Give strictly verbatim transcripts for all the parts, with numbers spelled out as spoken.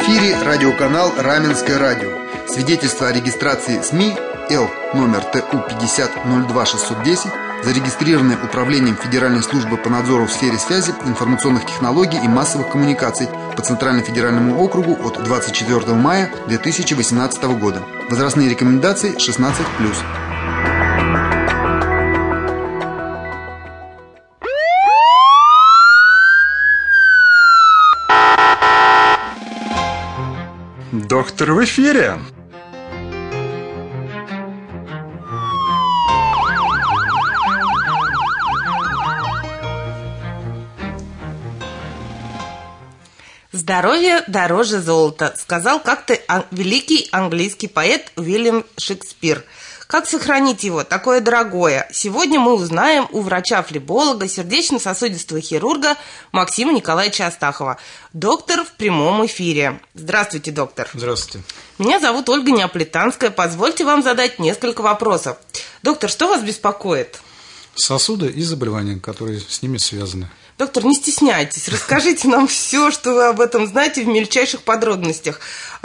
эфире радиоканал «Раменское радио». Свидетельство о регистрации СМИ Л номер Т У пятьдесят ноль два шестьсот десять, зарегистрированное Управлением Федеральной службы по надзору в сфере связи, информационных технологий и массовых коммуникаций по Центральному федеральному округу от двадцать четвёртого мая две тысячи восемнадцатого года. Возрастные рекомендации шестнадцать плюс. Доктор в эфире. «Здоровье дороже золота», сказал как-то великий английский поэт Уильям Шекспир. Как сохранить его, такое дорогое? Сегодня мы узнаем у врача-флеболога, сердечно-сосудистого хирурга Максима Николаевича Астахова. Доктор в прямом эфире. Здравствуйте, доктор. Здравствуйте. Меня зовут Ольга Неаполитанская. Позвольте вам задать несколько вопросов. Доктор, что вас беспокоит? Сосуды и заболевания, которые с ними связаны. Доктор, не стесняйтесь, расскажите нам все, что вы об этом знаете в мельчайших подробностях.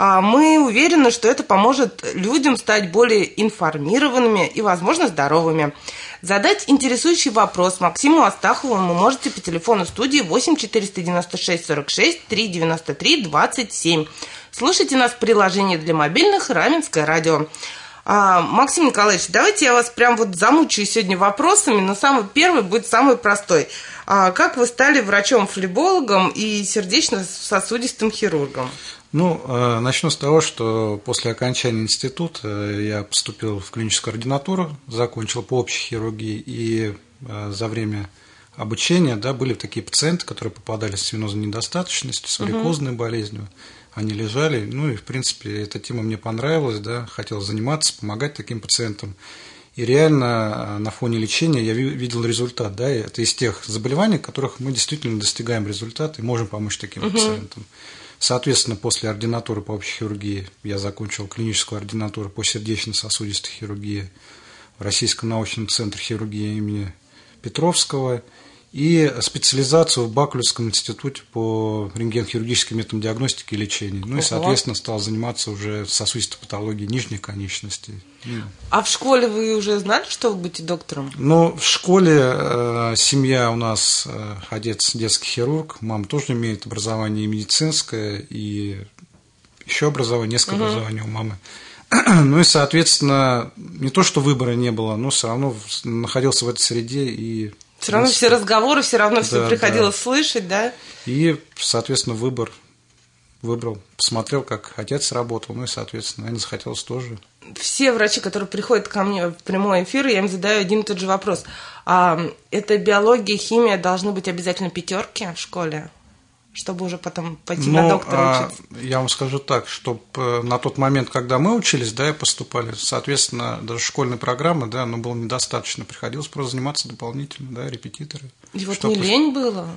Мы уверены, что это поможет людям стать более информированными и, возможно, здоровыми. Задать интересующий вопрос Максиму Астахову вы можете по телефону студии восемь четыреста девяносто шесть сорок шесть триста девяносто три двадцать семь. Слушайте нас в приложении для мобильных «Раменское радио». А, Максим Николаевич, давайте я вас прям вот замучаю сегодня вопросами, но самый первый будет самый простой. А как вы стали врачом-флебологом и сердечно-сосудистым хирургом? Ну, начну с того, что после окончания института я поступил в клиническую ординатуру, закончил по общей хирургии, и за время обучения, да, были такие пациенты, которые попадали с венозной недостаточностью, с варикозной угу. болезнью. Они лежали, ну и, в принципе, эта тема мне понравилась, да, хотел заниматься, помогать таким пациентам. И реально на фоне лечения я видел результат, да, это из тех заболеваний, которых мы действительно достигаем результата и можем помочь таким угу. пациентам. Соответственно, после ординатуры по общей хирургии я закончил клиническую ординатуру по сердечно-сосудистой хирургии в Российском научном центре хирургии имени Петровского и специализацию в Бакулевском институте по рентгенхирургическим методам диагностики и лечения. Ну и, соответственно, стал заниматься уже сосудистой патологией нижних конечностей. А в школе вы уже знали, что вы будете доктором? Ну, в школе э, семья у нас, э, отец детский хирург, мама тоже имеет образование и медицинское, и еще образование, несколько угу. образований у мамы. Ну и, соответственно, не то, что выбора не было, но все равно находился в этой среде и... Все равно все разговоры, все равно все да, приходилось да. слышать, да? И, соответственно, выбор выбрал, посмотрел, как отец работал, ну и, соответственно, наверное, захотелось тоже. Все врачи, которые приходят ко мне в прямой эфир, я им задаю один и тот же вопрос. А это биология, химия должны быть обязательно пятерки в школе, чтобы уже потом пойти ну, на доктора а, учиться? Я вам скажу так, что на тот момент, когда мы учились, да, и поступали, соответственно, даже школьной программы, да, но было недостаточно, приходилось просто заниматься дополнительно, да, репетиторы. И вот не лень было?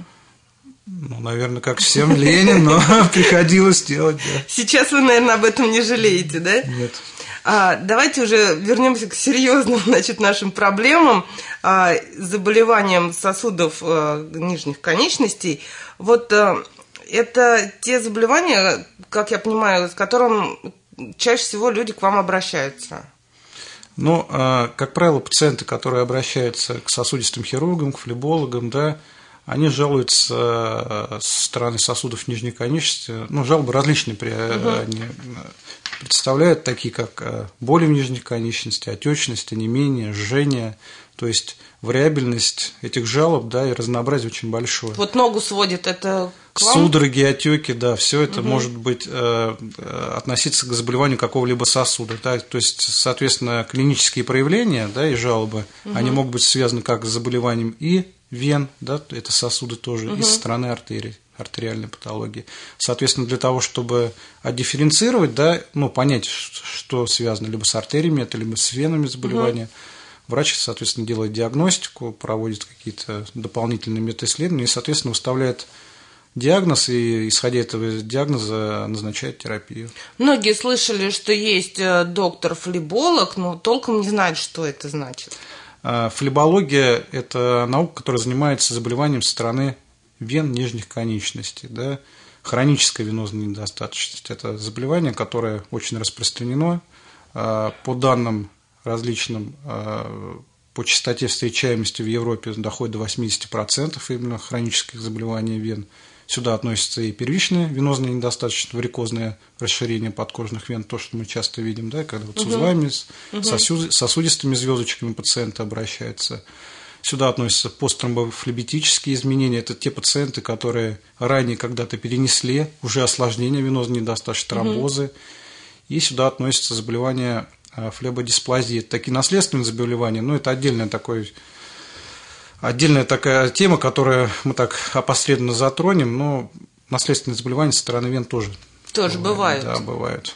Ну, наверное, как всем лень, но приходилось делать, да. Сейчас вы, наверное, об этом не жалеете, да? Нет. А, давайте уже вернемся к серьезным, значит, нашим проблемам, а, заболеваниям сосудов а, нижних конечностей. Вот а, это те заболевания, как я понимаю, с которым чаще всего люди к вам обращаются. Ну, а, как правило, пациенты, которые обращаются к сосудистым хирургам, к флебологам, да, они жалуются со стороны сосудов нижней конечности. Ну, жалобы различные при, угу. они представляют, такие как боли в нижней конечности, отечность, онемение, жжение. То есть вариабельность этих жалоб, да, и разнообразие очень большое. Вот ногу сводит, это к вам? Судороги, отеки, да, все это угу. может быть э, относиться к заболеванию какого-либо сосуда. Да, то есть, соответственно, клинические проявления, да, и жалобы, угу. они могут быть связаны как с заболеванием и вен, да, это сосуды тоже, угу. и со стороны артерий, артериальной патологии. Соответственно, для того, чтобы отдифференцировать, да, ну, понять, что связано либо с артериями, это либо с венами заболевания, угу. врач, соответственно, делает диагностику, проводит какие-то дополнительные метаисследования и, соответственно, выставляет диагноз и, исходя этого диагноза, назначает терапию. Многие слышали, что есть доктор-флеболог, но толком не знают, что это значит. Флебология – это наука, которая занимается заболеванием со стороны вен нижних конечностей. Да? Хроническая венозная недостаточность – это заболевание, которое очень распространено. По данным различным, по частоте встречаемости в Европе доходит до восемьдесят процентов именно хронических заболеваний вен. Сюда относится и первичная венозная недостаточность, варикозное расширение подкожных вен, то, что мы часто видим, да, когда вот с узлами, угу. с сосудистыми звездочками пациенты обращаются. Сюда относятся посттромбофлебитические изменения. Это те пациенты, которые ранее когда-то перенесли уже осложнения венозной недостаточности, тромбозы. Угу. И сюда относятся заболевания флебодисплазии. Это такие наследственные заболевания, но это отдельная, такой, отдельная такая тема, которую мы так опосредованно затронем, но наследственные заболевания со стороны вен тоже, тоже бывают. Да, бывают.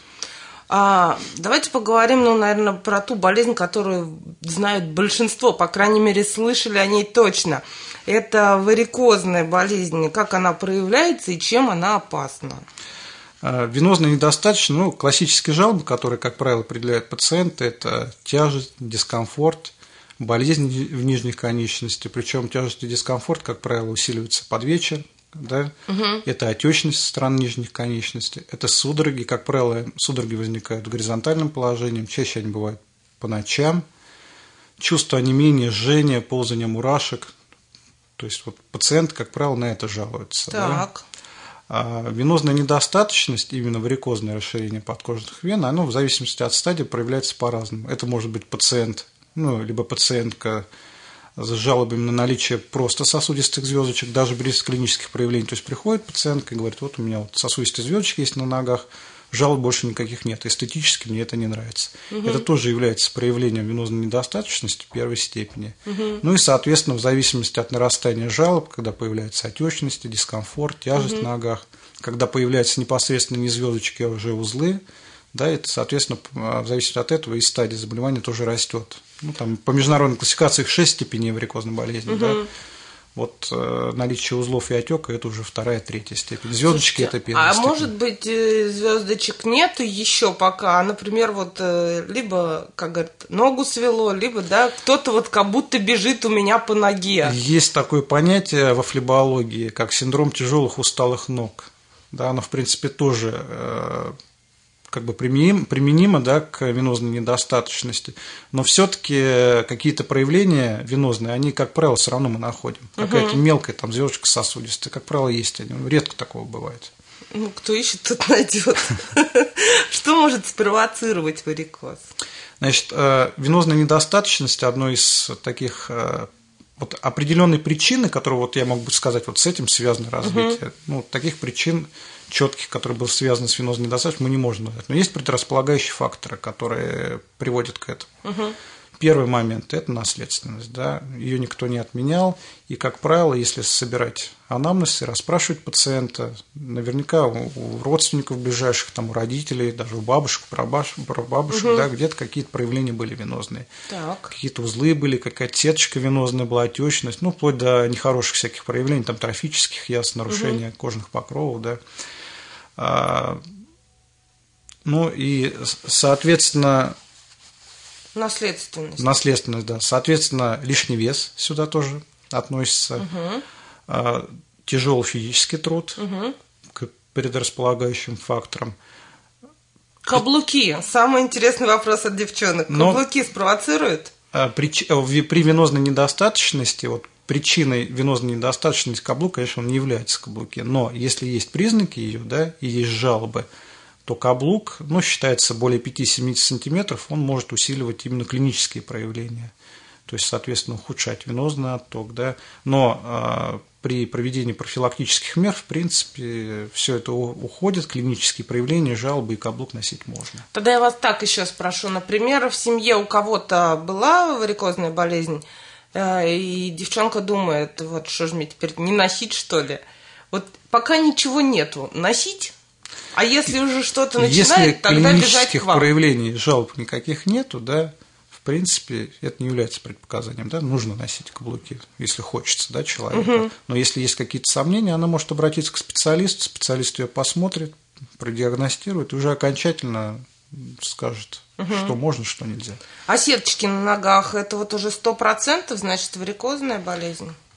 А, давайте поговорим, ну, наверное, про ту болезнь, которую знают большинство, по крайней мере, слышали о ней точно. Это варикозная болезнь. Как она проявляется и чем она опасна? Венозная недостаточность, ну, классические жалобы, которые, как правило, определяют пациенты, это тяжесть, дискомфорт, болезнь в нижних конечностях, причем тяжесть и дискомфорт, как правило, усиливаются под вечер, да? Угу. Это отечность со стороны нижних конечностей, это судороги, как правило, судороги возникают в горизонтальном положении, чаще они бывают по ночам, чувство онемения, жжения, ползания мурашек, то есть вот пациент, как правило, на это жалуется. Так. Да? А венозная недостаточность, именно варикозное расширение подкожных вен, оно в зависимости от стадии проявляется по-разному. Это может быть пациент, ну, либо пациентка с жалобами на наличие просто сосудистых звездочек, даже без клинических проявлений. То есть приходит пациентка и говорит, вот у меня вот сосудистые звездочки есть на ногах, жалоб больше никаких нет, эстетически мне это не нравится. Угу. Это тоже является проявлением венозной недостаточности первой степени. Угу. Ну и, соответственно, в зависимости от нарастания жалоб, когда появляется отечность, дискомфорт, тяжесть угу. в ногах, когда появляются непосредственно не звездочки, а уже узлы, да, это, соответственно, в зависимости от этого и стадия заболевания тоже растет. Ну, там, по международной классификации их шесть степеней варикозной болезни, угу. да. Вот э, наличие узлов и отека это уже вторая, третья степень. Звездочки это первая а степень. А может быть, звездочек нет еще пока, например, вот либо, как говорят, ногу свело, либо, да, кто-то вот как будто бежит у меня по ноге. Есть такое понятие во флебологии, как синдром тяжелых усталых ног. Да, оно, в принципе, тоже э, как бы применимо, применимо, да, к венозной недостаточности, но все-таки какие-то проявления венозные, они, как правило, все равно мы находим. Угу. Какая-то мелкая там звездочка сосудистая, как правило, есть они. Редко такого бывает. Ну, кто ищет, тот найдет. Что может спровоцировать варикоз? Значит, венозная недостаточность одной из таких вот определенной причины, которую вот я могу сказать, вот с этим связано развитие. Угу. Ну, таких причин четких, которые были связаны с венозной недостаточностью, мы не можем назвать. Но есть предрасполагающие факторы, которые приводят к этому. Угу. Первый момент – это наследственность. Да? Ее никто не отменял. И, как правило, если собирать анамнез и расспрашивать пациента, наверняка у родственников ближайших, там, у родителей, даже у бабушек, прабабушек, угу. да, где-то какие-то проявления были венозные. Так. Какие-то узлы были, какая-то сеточка венозная была, отечность, ну, вплоть до нехороших всяких проявлений, там, трофических язв, нарушения угу. кожных покровов, да. А, ну, и, соответственно… Наследственность. Наследственность, да. Соответственно, лишний вес сюда тоже относится. Угу. Тяжелый физический труд угу. к предрасполагающим факторам. Каблуки. Самый интересный вопрос от девчонок. Каблуки Но спровоцируют? При, при венозной недостаточности, вот причиной венозной недостаточности каблук, конечно, он не является каблуки. Но если есть признаки ее, да, и есть жалобы, то каблук, ну, считается более пяти-семидесяти сантиметров, он может усиливать именно клинические проявления, то есть, соответственно, ухудшать венозный отток, да, но э, при проведении профилактических мер, в принципе, все это уходит, клинические проявления, жалобы и каблук носить можно. Тогда я вас так еще спрошу, например, в семье у кого-то была варикозная болезнь, э, и девчонка думает, вот что же мне теперь, не носить, что ли? Вот пока ничего нету, носить? А если уже что-то начинает, тогда бежать к вам. Если клинических проявлений, жалоб никаких нету, да, в принципе, это не является предпоказанием, да, нужно носить каблуки, если хочется, да, человеку. Угу. Но если есть какие-то сомнения, она может обратиться к специалисту, специалист ее посмотрит, продиагностирует и уже окончательно скажет, угу. что можно, что нельзя. А сеточки на ногах – это вот уже сто процентов, значит, варикозная болезнь?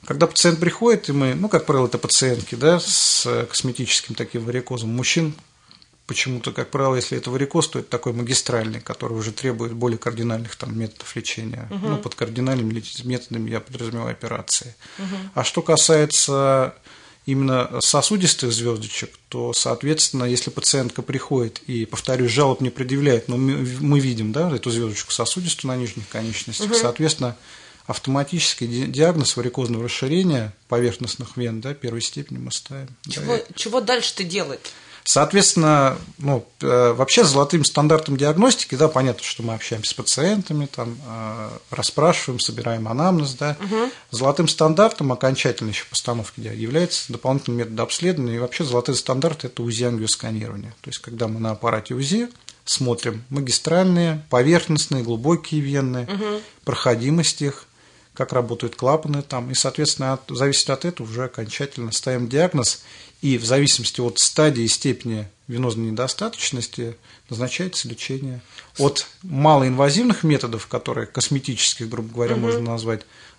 Когда пациент приходит, и мы, ну, как правило, это пациентки, да, с косметическим таким варикозом, мужчин почему-то, как правило, если это варикоз, то это такой магистральный, который уже требует более кардинальных там методов лечения. Угу. Ну, под кардинальными методами я подразумеваю операции. Угу. А что касается именно сосудистых звездочек, то, соответственно, если пациентка приходит и, повторюсь, жалоб не предъявляет, но мы, мы видим, да, эту звездочку сосудистую на нижних конечностях, угу. соответственно, автоматический диагноз варикозного расширения поверхностных вен, да, первой степени мы ставим. Чего, да. чего дальше-то делать? Соответственно, ну, вообще золотым стандартом диагностики, да, понятно, что мы общаемся с пациентами, там, расспрашиваем, собираем анамнез, да. Угу. Золотым стандартом окончательной еще постановки является дополнительный метод обследования, и вообще золотой стандарт – это УЗИ-ангиосканирование. То есть, когда мы на аппарате УЗИ смотрим магистральные, поверхностные, глубокие вены, угу. проходимость их, как работают клапаны там, и, соответственно, от, зависит от этого уже окончательно ставим диагноз, и в зависимости от стадии и степени венозной недостаточности назначается лечение. От малоинвазивных методов, которые косметических, грубо говоря, угу. можно назвать,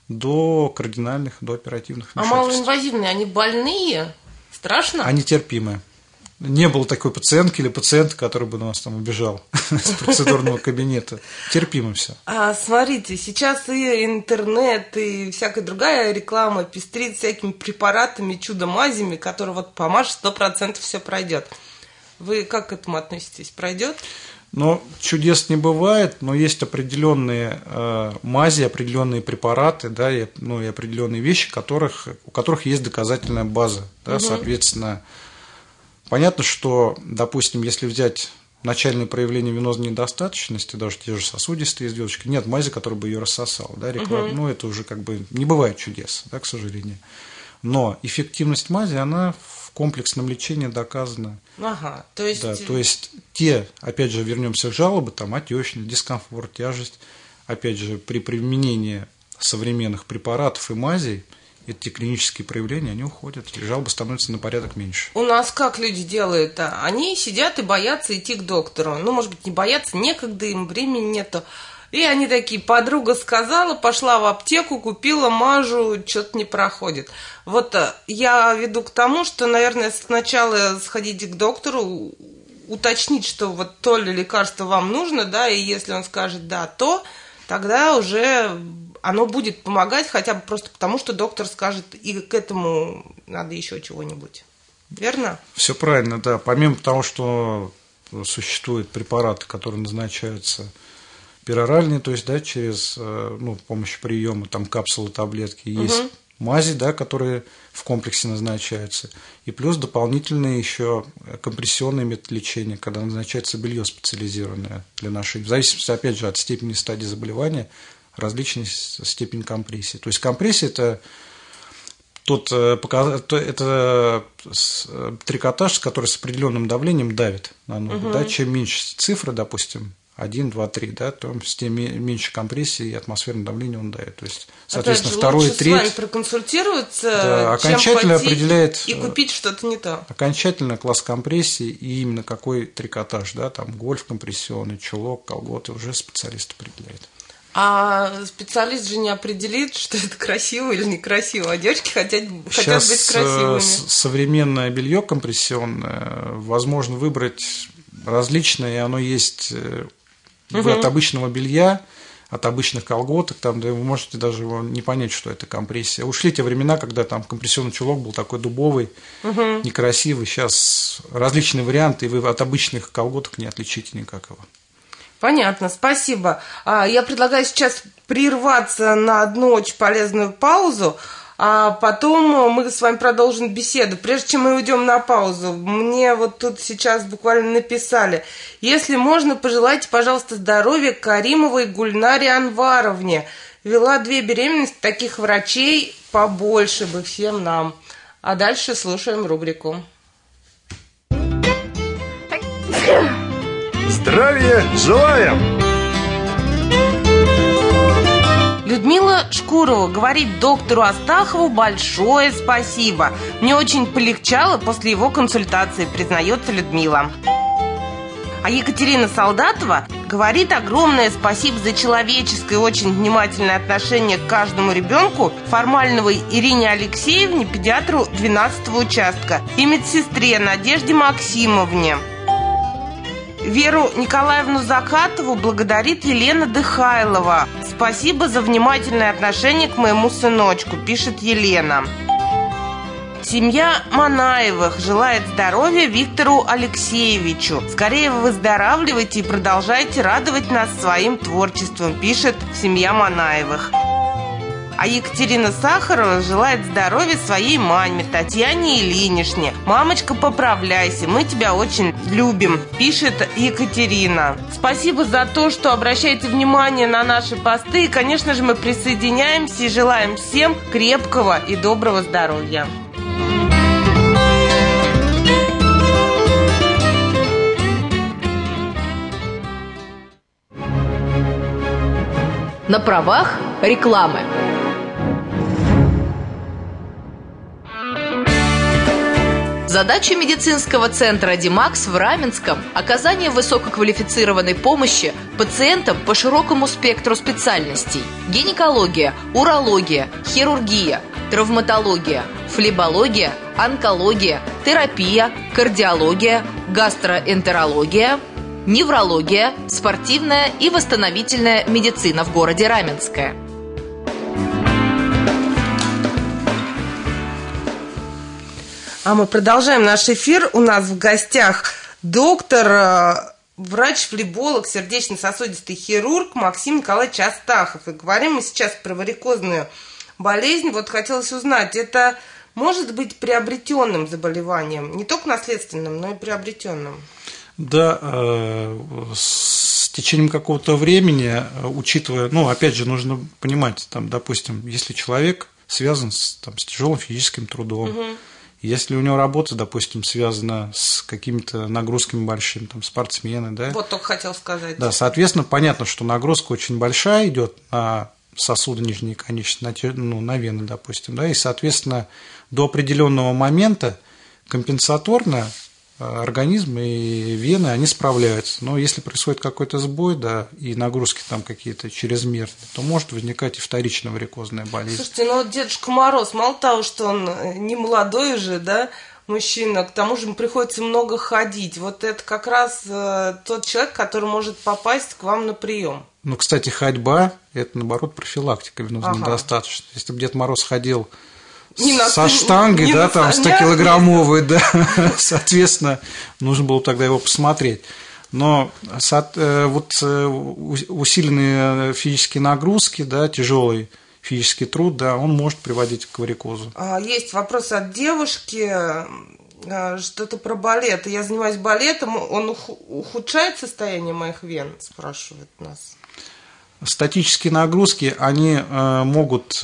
до кардинальных, до оперативных вмешательств. А малоинвазивные, они больные? Страшно? Они терпимые. Не было такой пациентки или пациента, который бы нас там убежал с процедурного кабинета. Терпимо все. А, смотрите, сейчас и интернет, и всякая другая реклама пестрит всякими препаратами, чудо-мазями, которые вот помажь, сто процентов все пройдет. Вы как к этому относитесь? Пройдет? Ну, чудес не бывает, но есть определенные э, мази, определенные препараты, да, и, ну, и определенные вещи, которых, у которых есть доказательная база. Да, угу. Соответственно, понятно, что, допустим, если взять начальные проявления венозной недостаточности, даже те же сосудистые звездочки, нет мази, которая бы ее рассосала. Да, реклам... угу. Ну, это уже как бы не бывает чудес, да, к сожалению. Но эффективность мази, она в комплексном лечении доказана. Ага, то есть... Да, то есть те, опять же, вернемся к жалобе, там отечность, дискомфорт, тяжесть, опять же, при применении современных препаратов и мазей, эти клинические проявления, они уходят, и жалобы становятся на порядок меньше. У нас как люди делают? -то? Они сидят и боятся идти к доктору. Ну, может быть, не боятся, некогда им, времени нету. И они такие, подруга сказала, пошла в аптеку, купила, мажу, что-то не проходит. Вот я веду к тому, что, наверное, сначала сходите к доктору, уточнить, что вот то ли лекарство вам нужно, да, и если он скажет «да», то тогда уже оно будет помогать, хотя бы просто потому, что доктор скажет, и к этому надо еще чего-нибудь. Верно? Все правильно, да. Помимо того, что существуют препараты, которые назначаются пероральные, то есть, да, через, ну, с помощью приема, там, капсулы, таблетки, угу. есть мази, да, которые в комплексе назначаются, и плюс дополнительные еще компрессионные методы лечения, когда назначается белье специализированное для нашей, в зависимости, опять же, от степени стадии заболевания, различная степень компрессии. То есть компрессия – это тот, это трикотаж, который с определенным давлением давит на ногу. Угу. Да, чем меньше цифры, допустим, один, два, три, да, то тем меньше компрессии и атмосферное давление он дает. То есть, соответственно, же, второй, лучше третий. С вами проконсультироваться, да, окончательно чем пойти определяет и купить что-то не то. Окончательно класс компрессии и именно какой трикотаж, да, там гольф компрессионный, чулок, колготы уже специалист определяет. А специалист же не определит, что это красиво или некрасиво. А девочки хотят, хотят быть красивыми. Сейчас современное белье компрессионное возможно выбрать различное, и оно есть угу. от обычного белья, от обычных колготок, там, да вы можете даже не понять, что это компрессия. Ушли те времена, когда там компрессионный чулок был такой дубовый, угу. некрасивый. Сейчас различные варианты, и вы от обычных колготок не отличите никак его. Понятно, спасибо. Я предлагаю сейчас прерваться на одну очень полезную паузу, а потом мы с вами продолжим беседу. Прежде чем мы уйдем на паузу, мне вот тут сейчас буквально написали: если можно, пожелайте, пожалуйста, здоровья Каримовой Гульнаре Анваровне. Вела две беременности, таких врачей побольше бы всем нам. А дальше слушаем рубрику. Здравия желаем! Людмила Шкурова говорит доктору Астахову большое спасибо. Мне очень полегчало после его консультации, признается Людмила. А Екатерина Солдатова говорит огромное спасибо за человеческое, очень внимательное отношение к каждому ребенку Формальновой Ирине Алексеевне, педиатру двенадцатого участка, и медсестре Надежде Максимовне. Веру Николаевну Закатову благодарит Елена Дыхайлова. Спасибо за внимательное отношение к моему сыночку, пишет Елена. Семья Манаевых желает здоровья Виктору Алексеевичу. Скорее выздоравливайте и продолжайте радовать нас своим творчеством, пишет семья Манаевых. А Екатерина Сахарова желает здоровья своей маме Татьяне Ильиничне. Мамочка, поправляйся, мы тебя очень любим, пишет Екатерина. Спасибо за то, что обращаете внимание на наши посты. И, конечно же, мы присоединяемся и желаем всем крепкого и доброго здоровья. На правах рекламы. Задача медицинского центра «Димакс» в Раменском – оказание высококвалифицированной помощи пациентам по широкому спектру специальностей: гинекология, урология, хирургия, травматология, флебология, онкология, терапия, кардиология, гастроэнтерология, неврология, спортивная и восстановительная медицина в городе Раменское. А мы продолжаем наш эфир. У нас в гостях доктор, врач-флеболог, сердечно-сосудистый хирург Максим Николаевич Астахов. И говорим мы сейчас про варикозную болезнь. Вот хотелось узнать, это может быть приобретенным заболеванием, не только наследственным, но и приобретенным? Да, с течением какого-то времени, учитывая, ну, опять же, нужно понимать, там, допустим, если человек связан с, там, с тяжелым физическим трудом, угу. Если у него работа, допустим, связана с какими-то нагрузками большими, там, спортсмены, да. Вот только хотел сказать. Да, соответственно, понятно, что нагрузка очень большая идет на сосуды нижней конечности, ну, на вены, допустим, да, и, соответственно, до определенного момента компенсаторно организм и вены, они справляются. Но если происходит какой-то сбой, да, и нагрузки там какие-то чрезмерные, то может возникать и вторичная варикозная болезнь. Слушайте, ну вот Дедушка Мороз, мало того, что он не молодой уже, да, мужчина, к тому же ему приходится много ходить. Вот это как раз э, тот человек, который может попасть к вам на прием. Ну, кстати, ходьба – это, наоборот, профилактика венозной ага. недостаточности. Если бы Дед Мороз ходил Не со на, штангой, да, там, стокилограммовой, да, соответственно, нужно было тогда его посмотреть. Но вот усиленные физические нагрузки, да, тяжелый физический труд, да, он может приводить к варикозу. Есть вопрос от девушки, что-то про балет. Я занимаюсь балетом, он ухудшает состояние моих вен, спрашивает нас. Статические нагрузки, они могут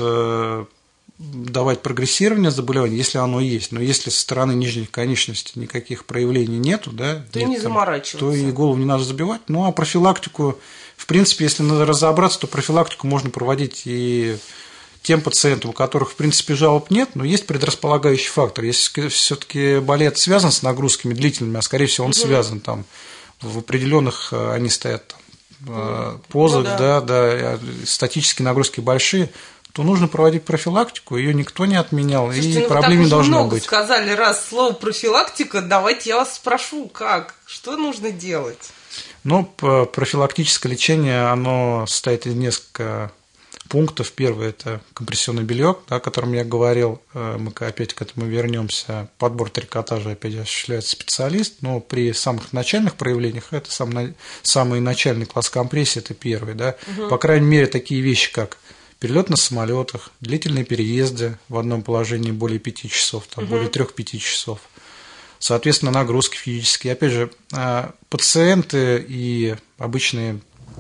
давать прогрессирование заболевания, если оно есть. Но если со стороны нижней конечности никаких проявлений нету, да, то нет, не там, заморачиваться. То и голову не надо забивать. Ну, а профилактику, в принципе, если надо разобраться, то профилактику можно проводить и тем пациентам, у которых, в принципе, жалоб нет, но есть предрасполагающий фактор. Если все-таки балет связан с нагрузками длительными, а скорее всего он угу. связан там в определенных, они стоят там, позах, ну, да. Да, да, статические нагрузки большие, то нужно проводить профилактику, ее никто не отменял. Слушайте, и ну проблем не должно много быть. Сказали раз слово профилактика, давайте я вас спрошу, как, что нужно делать? Ну, профилактическое лечение, оно состоит из нескольких пунктов. Первый – это компрессионный белье, да, о котором я говорил, мы опять к этому вернемся. Подбор трикотажа опять осуществляет специалист, но при самых начальных проявлениях это сам, самый начальный класс компрессии, это первый. Да. Угу. По крайней мере, такие вещи, как перелет на самолетах, длительные переезды в одном положении более пяти часов, там, угу. более трех-пяти часов. Соответственно, нагрузки физические. Опять же, пациенты и обычные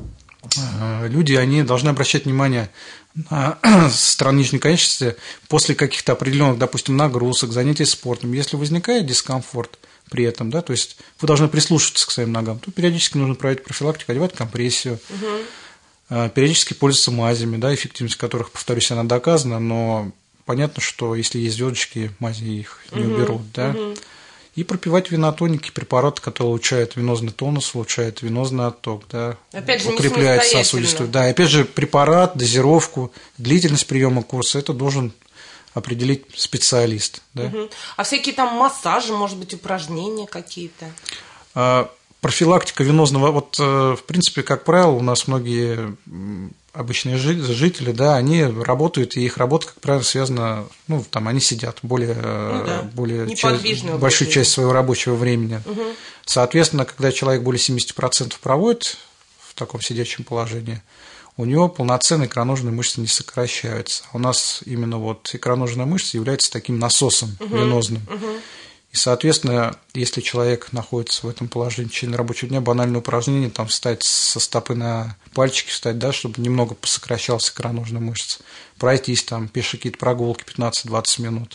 люди, они должны обращать внимание на сторону нижней конечности после каких-то определенных, допустим, нагрузок, занятий спортом. Если возникает дискомфорт при этом, да, то есть вы должны прислушиваться к своим ногам, то периодически нужно проводить профилактику, одевать компрессию. Угу. Периодически пользоваться мазями, да, эффективность которых, повторюсь, она доказана, но понятно, что если есть звездочки, мази их не угу, уберут, да. Угу. И пропивать венотоники, препараты, которые улучшают венозный тонус, улучшают венозный отток, да, опять же, укрепляют сосудистую. Да, опять же, препарат, дозировку, длительность приема курса, это должен определить специалист. Да. Угу. А всякие там массажи, может быть, упражнения какие-то? А, профилактика венозного, вот, в принципе, как правило, у нас многие обычные жители, да, они работают, и их работа, как правило, связана, ну, там, они сидят более, ну, да. более часть, большую часть своего рабочего времени. Угу. Соответственно, когда человек более семьдесят процентов проводит в таком сидячем положении, у него полноценные икроножные мышцы не сокращаются. У нас именно вот икроножная мышца является таким насосом угу. венозным. Угу. И, соответственно, если человек находится в этом положении в течение рабочего дня, банальное упражнение, там, встать со стопы на пальчики, встать, да, чтобы немного посокращался икроножная мышца, пройтись, там, пешие какие-то прогулки пятнадцать-двадцать минут.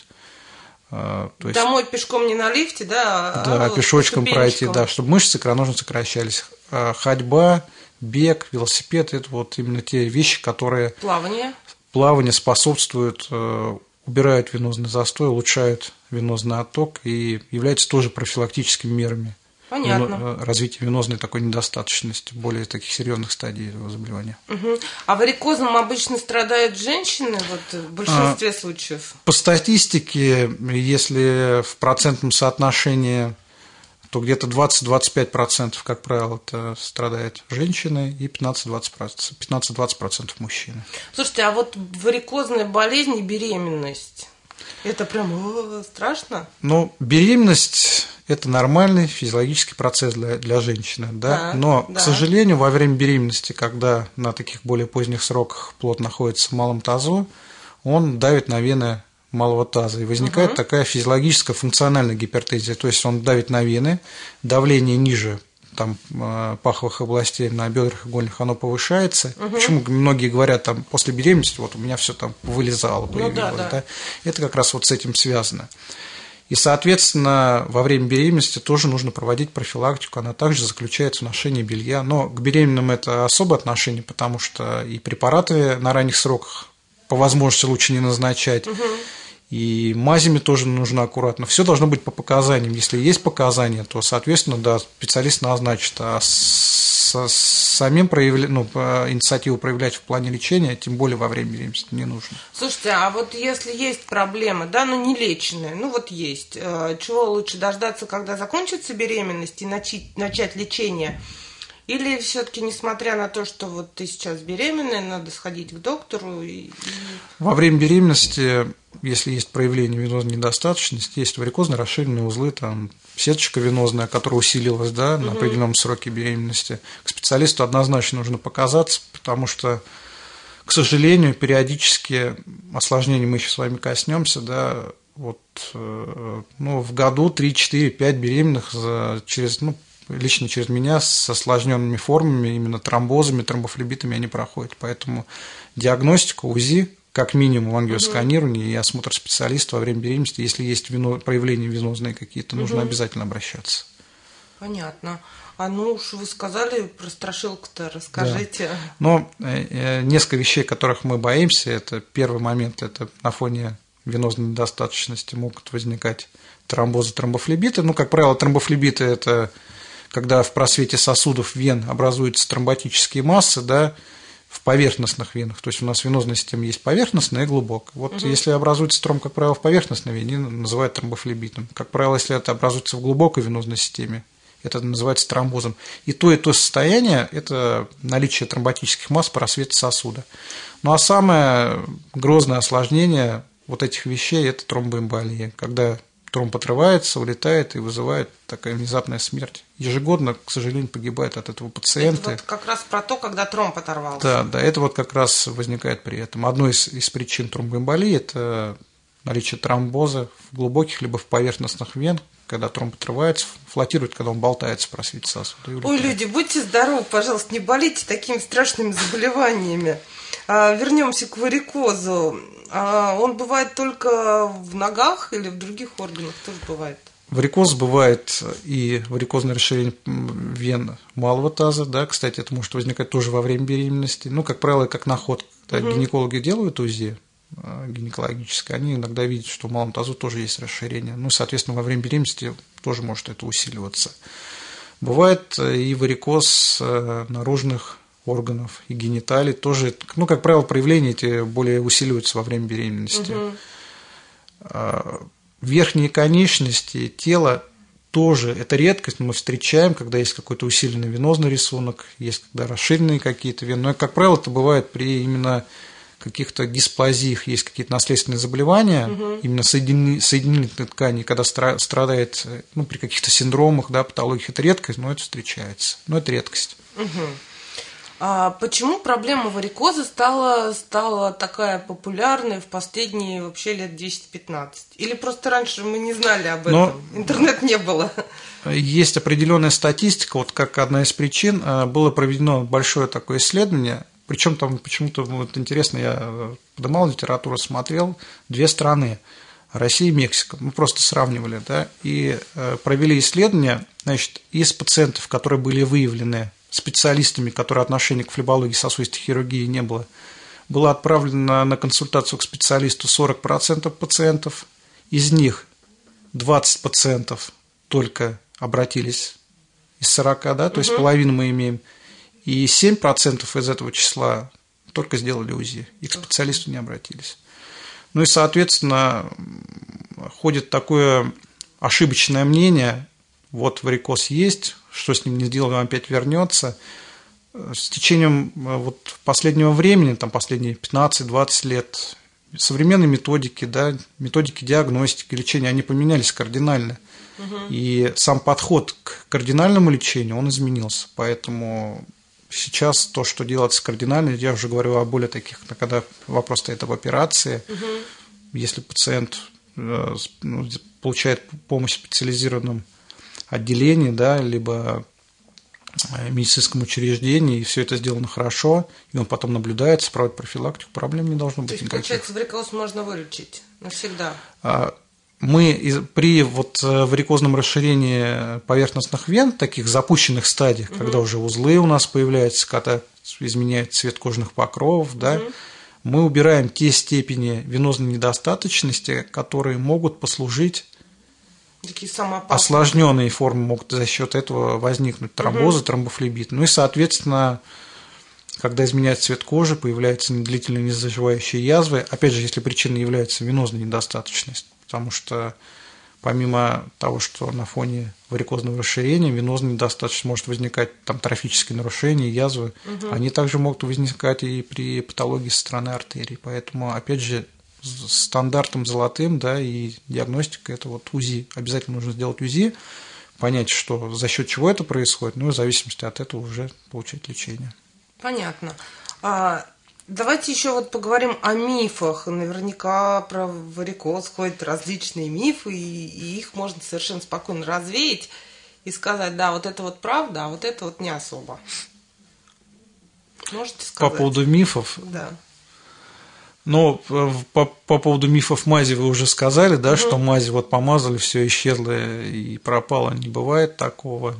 То есть, домой пешком не на лифте, да? Да, а пешочком пройти, да, чтобы мышцы икроножно сокращались. Ходьба, бег, велосипед – это вот именно те вещи, которые… Плавание. Плавание способствуют… убирают венозный застой, улучшают венозный отток и являются тоже профилактическими мерами. Понятно. Развития венозной такой недостаточности, более таких серьезных стадий этого заболевания. Угу. А варикозом обычно страдают женщины вот, в большинстве а, случаев? По статистике, если в процентном соотношении, то где-то двадцать-двадцать пять процентов, как правило, это страдают женщины, и пятнадцать-двадцать процентов мужчины. Слушайте, а вот варикозная болезнь и беременность, это прям о, страшно? Ну, беременность – это нормальный физиологический процесс для, для женщины, да? Да, но, да. к сожалению, во время беременности, когда на таких более поздних сроках плод находится в малом тазу, он давит на вены малого таза, и возникает угу. такая физиологическая функциональная гипертензия, то есть он давит на вены, давление ниже там, паховых областей на бедрах и голенях оно повышается. Угу. Почему многие говорят, там, после беременности вот у меня все там вылезало, появилось, ну, да, да. Да? Это как раз вот с этим связано. И, соответственно, во время беременности тоже нужно проводить профилактику, она также заключается в ношении белья, но к беременным это особое отношение, потому что и препараты на ранних сроках по возможности лучше не назначать, угу. и мазями тоже нужно аккуратно. Все должно быть по показаниям. Если есть показания, то, соответственно, да, специалист назначит. А с, с самим проявля... ну, инициативу проявлять в плане лечения, тем более во время беременности, не нужно. Слушайте, а вот если есть проблемы, да, ну не леченные, ну вот есть, чего лучше дождаться, когда закончится беременность и начать, начать лечение? Или все-таки, несмотря на то, что вот ты сейчас беременная, надо сходить к доктору? И... Во время беременности, если есть проявление венозной недостаточности, есть варикозно расширенные узлы, там, сеточка венозная, которая усилилась, да, на угу. определенном сроке беременности, к специалисту однозначно нужно показаться, потому что, к сожалению, периодически осложнений мы еще с вами коснемся, да, вот, ну, в году три, четыре, пять беременных за, через, ну, лично через меня с осложненными формами, именно тромбозами, тромбофлебитами они проходят. Поэтому диагностика, УЗИ, как минимум ангиосканирование и осмотр специалиста во время беременности, если есть вено, проявления венозные какие-то, нужно угу. обязательно обращаться. Понятно. А ну уж вы сказали про страшилку-то, расскажите. Да. Но э, несколько вещей, которых мы боимся, это первый момент, это на фоне венозной недостаточности могут возникать тромбозы, тромбофлебиты. Ну, как правило, тромбофлебиты – это когда в просвете сосудов вен образуются тромботические массы, да, в поверхностных венах. То есть у нас венозная система есть поверхностная и глубокая. Вот угу. если образуется тромб, как правило, в поверхностной вене, называют тромбофлебитом. Как правило, если это образуется в глубокой венозной системе, это называется тромбозом. И то, и то состояние – это наличие тромботических масс в просвете сосуда. Ну, а самое грозное осложнение вот этих вещей – это тромбоэмболия, когда тромб отрывается, улетает и вызывает такая внезапная смерть. Ежегодно, к сожалению, погибает от этого пациенты. Это вот как раз про то, когда тромб оторвался. Да, да, это вот как раз возникает при этом. Одной из, из причин тромбоэмболии – это наличие тромбоза в глубоких либо в поверхностных вен, когда тромб отрывается, флотирует, когда он болтается в просвете сосуда. Ой, люди, будьте здоровы, пожалуйста, не болейте такими страшными заболеваниями. А, вернемся к варикозу. А он бывает только в ногах или в других органах тоже бывает? Варикоз бывает и варикозное расширение вен малого таза, да, кстати, это может возникать тоже во время беременности. Ну, как правило, как находка, когда угу. гинекологи делают УЗИ, гинекологической, они иногда видят, что в малом тазу тоже есть расширение. Ну, соответственно, во время беременности тоже может это усиливаться. Бывает и варикоз наружных органов и гениталий тоже, ну, как правило, проявления эти более усиливаются во время беременности. Угу. Верхние конечности тела тоже, это редкость, мы встречаем, когда есть какой-то усиленный венозный рисунок, есть когда расширенные какие-то вены, но, как правило, это бывает при именно каких-то дисплазиях, есть какие-то наследственные заболевания, угу. именно соединительной ткани, когда страдает, ну, при каких-то синдромах, да, патологиях, это редкость, но это встречается, но это редкость. Угу. А почему проблема варикоза стала, стала такая популярной в последние вообще лет десять-пятнадцать? Или просто раньше мы не знали об этом, но интернет не было? Есть определенная статистика, вот как одна из причин, было проведено большое такое исследование, причем там почему-то, вот интересно, я поднимал литературу, смотрел, две страны, Россия и Мексика, мы просто сравнивали, да, и провели исследование, значит, из пациентов, которые были выявлены специалистами, которые отношения к флебологии, сосудистой хирургии не было, было отправлено на консультацию к специалисту сорок процентов пациентов, из них двадцать процентов только обратились из сорока, да, то есть угу. половину мы имеем, и семь процентов из этого числа только сделали УЗИ, и к специалисту не обратились. Ну и, соответственно, ходит такое ошибочное мнение, вот варикоз есть, что с ним не сделаем, он опять вернется. С течением вот последнего времени, там последние пятнадцать-двадцать лет, современные методики, да, методики диагностики, лечения, они поменялись кардинально. Угу. И сам подход к кардинальному лечению, он изменился. Поэтому сейчас то, что делается кардинально, я уже говорю о более таких, когда вопрос стоит об операции, угу. если пациент получает помощь в специализированном отделении, да, либо медицинском учреждении, и все это сделано хорошо, и он потом наблюдается, проводит профилактику, проблем не должно быть никаких. То есть, получается, варикоз можно вылечить навсегда? Мы при вот варикозном расширении поверхностных вен, таких запущенных стадиях, угу. когда уже узлы у нас появляются, когда изменяется цвет кожных покровов, да, угу. мы убираем те степени венозной недостаточности, которые могут послужить. Осложненные формы могут за счет этого возникнуть, тромбозы, угу. тромбофлебит. Ну и, соответственно, когда изменяется цвет кожи, появляются длительные незаживающие язвы. Опять же, если причиной является венозная недостаточность, потому что помимо того, что на фоне варикозного расширения венозная недостаточность может возникать, там трофические нарушения, язвы, угу. они также могут возникать и при патологии со стороны артерий. Поэтому, опять же, стандартом золотым, да, и диагностика – это вот УЗИ. Обязательно нужно сделать УЗИ, понять, что за счет чего это происходит, ну и в зависимости от этого уже получать лечение. Понятно. А, давайте еще вот поговорим о мифах. Наверняка про варикоз ходят различные мифы, и, и их можно совершенно спокойно развеять и сказать, да, вот это вот правда, а вот это вот не особо. Можете сказать? По поводу мифов? Да. Ну, по, по поводу мифов мази вы уже сказали, да, угу. что мази вот помазали, все исчезло и пропало. Не бывает такого.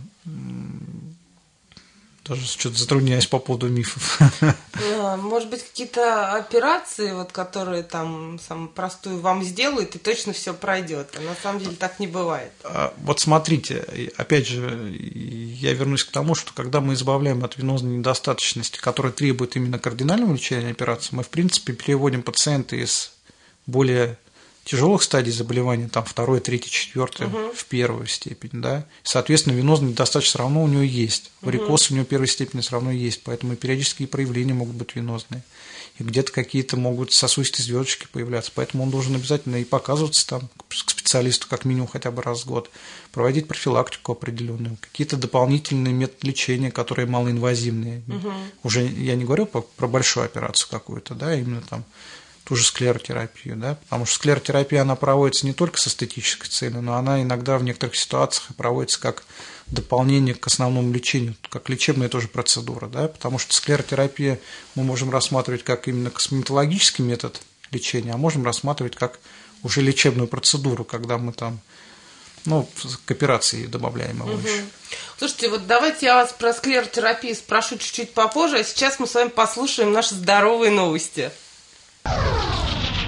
Даже что-то затрудняюсь по поводу мифов. Может быть, какие-то операции, вот, которые там самую простую вам сделают, и точно все пройдет. А на самом деле так не бывает. Вот смотрите, опять же, я вернусь к тому, что когда мы избавляем от венозной недостаточности, которая требует именно кардинального лечения операции, мы, в принципе, переводим пациента из более тяжелых стадий заболевания, там второй, третий, четвертый, угу. в первую степень, да, соответственно, венозная недостаточность все равно у него есть, варикоз угу. у него первой степени все равно есть, поэтому периодические проявления могут быть венозные, и где-то какие-то могут сосудистые звездочки появляться, поэтому он должен обязательно и показываться там к специалисту как минимум хотя бы раз в год, проводить профилактику определенную, какие-то дополнительные методы лечения, которые малоинвазивные, угу. уже я не говорю про большую операцию какую-то, да, именно там ту же склеротерапию, да, потому что склеротерапия, она проводится не только с эстетической целью, но она иногда в некоторых ситуациях проводится как дополнение к основному лечению, как лечебная тоже процедура, да, потому что склеротерапия мы можем рассматривать как именно косметологический метод лечения, а можем рассматривать как уже лечебную процедуру, когда мы там, ну, к операции добавляем его еще. Слушайте, вот давайте я вас про склеротерапию спрошу чуть-чуть попозже, а сейчас мы с вами послушаем наши здоровые новости.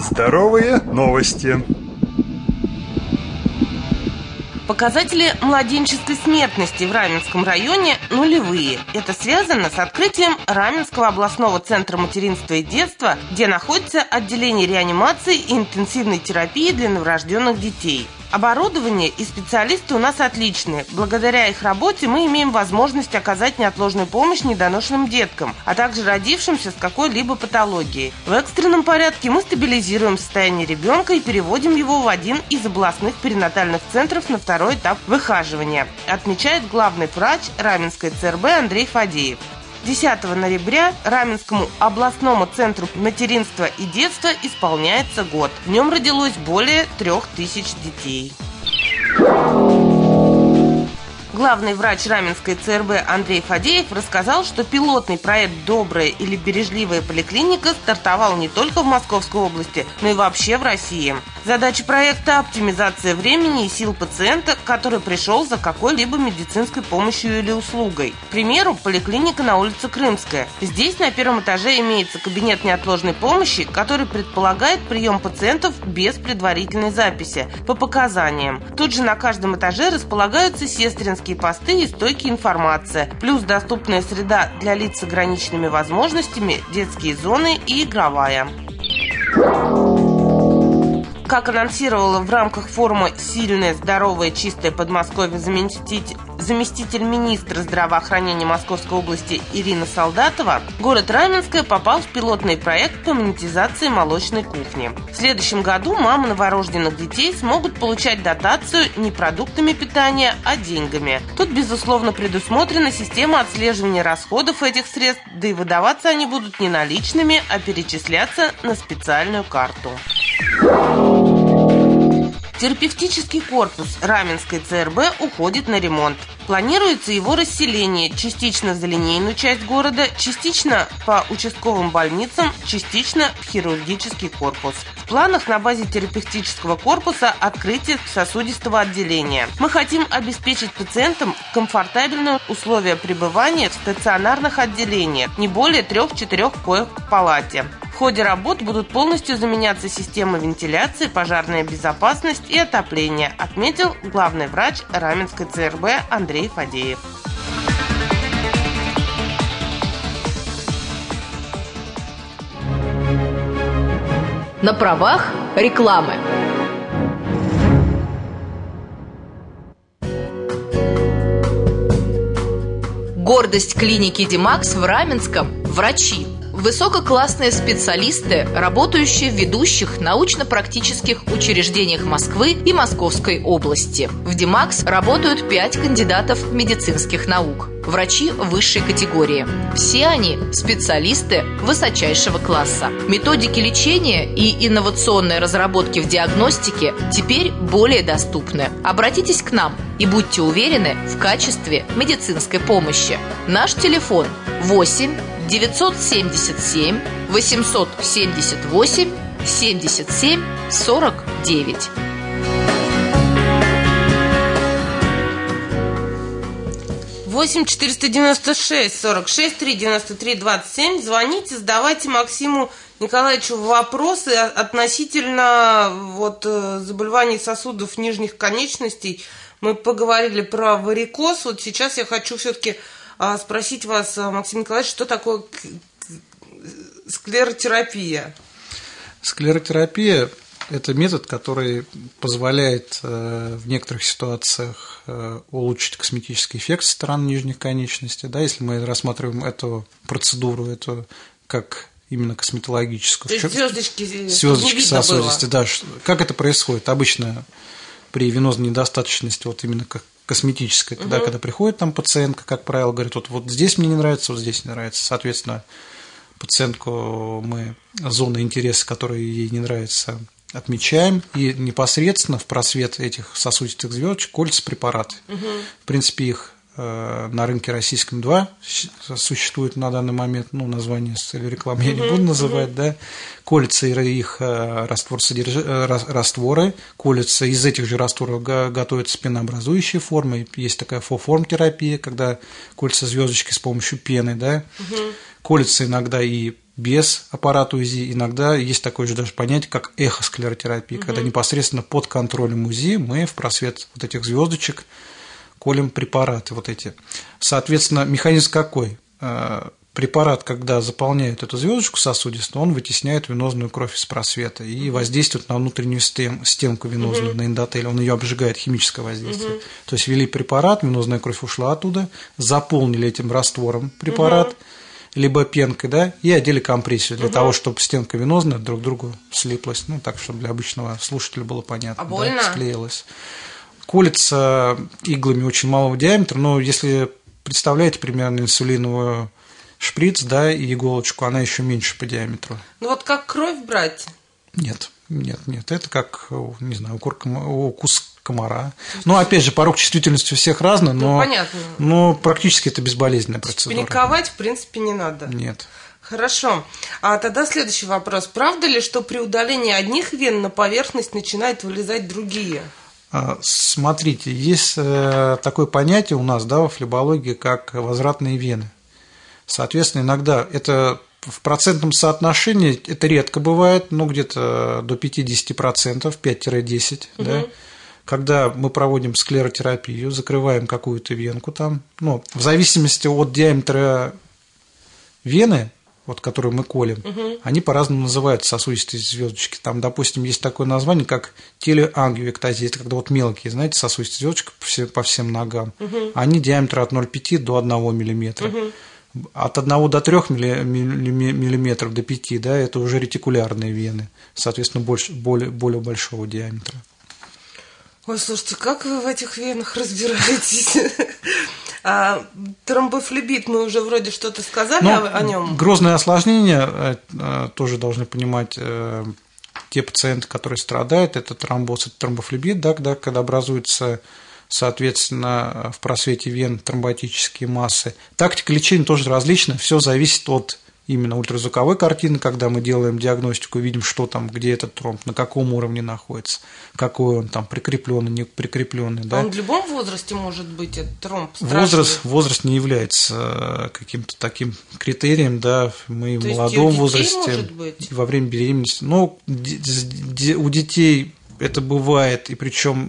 Здоровые новости. Показатели младенческой смертности в Раменском районе нулевые. Это связано с открытием Раменского областного центра материнства и детства, где находится отделение реанимации и интенсивной терапии для новорожденных детей. Оборудование и специалисты у нас отличные. Благодаря их работе мы имеем возможность оказать неотложную помощь недоношенным деткам, а также родившимся с какой-либо патологией. В экстренном порядке мы стабилизируем состояние ребенка и переводим его в один из областных перинатальных центров на второй этап выхаживания, отмечает главный врач Раменской ЦРБ Андрей Фадеев. десятого ноября Раменскому областному центру материнства и детства исполняется год. В нем родилось более трех тысяч детей. Главный врач Раменской ЦРБ Андрей Фадеев рассказал, что пилотный проект «Добрая или бережливая поликлиника» стартовал не только в Московской области, но и вообще в России. Задача проекта – оптимизация времени и сил пациента, который пришел за какой-либо медицинской помощью или услугой. К примеру, поликлиника на улице Крымская. Здесь на первом этаже имеется кабинет неотложной помощи, который предполагает прием пациентов без предварительной записи, по показаниям. Тут же на каждом этаже располагаются сестринские посты и стойки информация, плюс доступная среда для лиц с ограниченными возможностями, детские зоны и игровая. Как анонсировала в рамках форума «Сильное, здоровое, чистое Подмосковье» заместитель, заместитель министра здравоохранения Московской области Ирина Солдатова, город Раменское попал в пилотный проект по монетизации молочной кухни. В следующем году мамы новорожденных детей смогут получать дотацию не продуктами питания, а деньгами. Тут, безусловно, предусмотрена система отслеживания расходов этих средств, да и выдаваться они будут не наличными, а перечисляться на специальную карту. Терапевтический корпус Раменской ЦРБ уходит на ремонт. Планируется его расселение частично за линейную часть города, частично по участковым больницам, частично в хирургический корпус. В планах на базе терапевтического корпуса открытие сосудистого отделения. Мы хотим обеспечить пациентам комфортабельные условия пребывания в стационарных отделениях, не более трех-четырех коек в палате. В ходе работ будут полностью заменяться системы вентиляции, пожарная безопасность и отопление, отметил главный врач Раменской ЦРБ Андрей Фадеев. На правах рекламы. Гордость клиники Димакс в Раменском – врачи. Высококлассные специалисты, работающие в ведущих научно-практических учреждениях Москвы и Московской области. В Димакс работают пять кандидатов медицинских наук, врачи высшей категории. Все они специалисты высочайшего класса. Методики лечения и инновационные разработки в диагностике теперь более доступны. Обратитесь к нам и будьте уверены в качестве медицинской помощи. Наш телефон восемь девятьсот семьдесят семь восемьсот семьдесят восемь семьдесят семь сорок девять. восемь четыреста девяносто шесть сорок шесть три девяносто три двадцать семь. Звоните, задавайте Максиму Николаевичу вопросы относительно вот, заболеваний сосудов нижних конечностей. Мы поговорили про варикоз. Вот сейчас я хочу все-таки спросить вас, Максим Николаевич, что такое склеротерапия? Склеротерапия – это метод, который позволяет в некоторых ситуациях улучшить косметический эффект со стороны нижних конечностей. Да, если мы рассматриваем эту процедуру, это как именно косметологическую. То есть звездочки, звездочки сосудистые. Да, как это происходит? Обычно при венозной недостаточности, вот именно как косметической, когда, угу. когда приходит там пациентка, как правило, говорит, вот, вот здесь мне не нравится, вот здесь не нравится. Соответственно, пациентку мы зоны интереса, которые ей не нравятся, отмечаем, и непосредственно в просвет этих сосудистых звездочек колются препараты. Угу. В принципе, их э, на рынке российском два существует на данный момент, ну, название с целью рекламы я угу. не буду называть, угу. да, колются их э, раствор содерж... э, растворы, колются из этих же растворов готовятся пенообразующие формы, есть такая фоформ-терапия, когда колются звездочки с помощью пены, да, угу. колются иногда и без аппарата УЗИ. Иногда есть такое же даже понятие, как эхосклеротерапия, угу. когда непосредственно под контролем УЗИ мы в просвет вот этих звездочек колем препараты вот эти. Соответственно, механизм какой? Препарат, когда заполняет эту звездочку сосудистую, он вытесняет венозную кровь из просвета и воздействует на внутреннюю стенку венозную, угу. на эндотель, он ее обжигает, химическое воздействие. Угу. То есть ввели препарат, венозная кровь ушла оттуда, заполнили этим раствором препарат, угу. либо пенкой, да, и одели компрессию для угу. того, чтобы стенка венозная друг к другу слиплась, ну, так, чтобы для обычного слушателя было понятно. А больно? Да, склеилась. Колется иглами очень малого диаметра, но если представляете примерно инсулиновую шприц, да, и иголочку, она еще меньше по диаметру. Ну вот как кровь брать? Нет, нет, нет, это как, не знаю, укус комара. Ну, опять же, порог чувствительности у всех разный, но, ну, понятно. но практически это безболезненная процедура. Паниковать, в принципе, не надо. Нет. Хорошо. А тогда следующий вопрос. Правда ли, что при удалении одних вен на поверхность начинают вылезать другие? Смотрите, есть такое понятие у нас, да, во флебологии, как возвратные вены. Соответственно, иногда это в процентном соотношении, это редко бывает, но где-то до пятьдесят процентов, пять-десять процентов, угу. да, когда мы проводим склеротерапию, закрываем какую-то венку там, ну, в зависимости от диаметра вены, вот, которую мы колем, угу. они по-разному называются, сосудистые звездочки. Там, допустим, есть такое название, как телеангиоэктазия, это когда вот мелкие, знаете, сосудистые звездочки по всем, по всем ногам, угу. они диаметра от ноль целых пяти десятых до одного миллиметра. Угу. От одного до трёх миллиметров до пяти, да, это уже ретикулярные вены, соответственно, больше, более, более большого диаметра. Ой, слушайте, как вы в этих венах разбираетесь? А тромбофлебит, мы уже вроде что-то сказали Но о нем. Грозное осложнение, тоже должны понимать те пациенты, которые страдают, это тромбоз, это тромбофлебит, да, когда, когда образуется, соответственно, в просвете вен тромботические массы. Тактика лечения тоже различна, все зависит от именно ультразвуковой картины, когда мы делаем диагностику, видим, что там, где этот тромб, на каком уровне находится, какой он там, прикрепленный, не прикрепленный. Да? Он в любом возрасте может быть, этот тромб страшный? Возраст, возраст не является каким-то таким критерием, да, мы То в молодом есть возрасте, может быть? Во время беременности, но у детей это бывает, и причем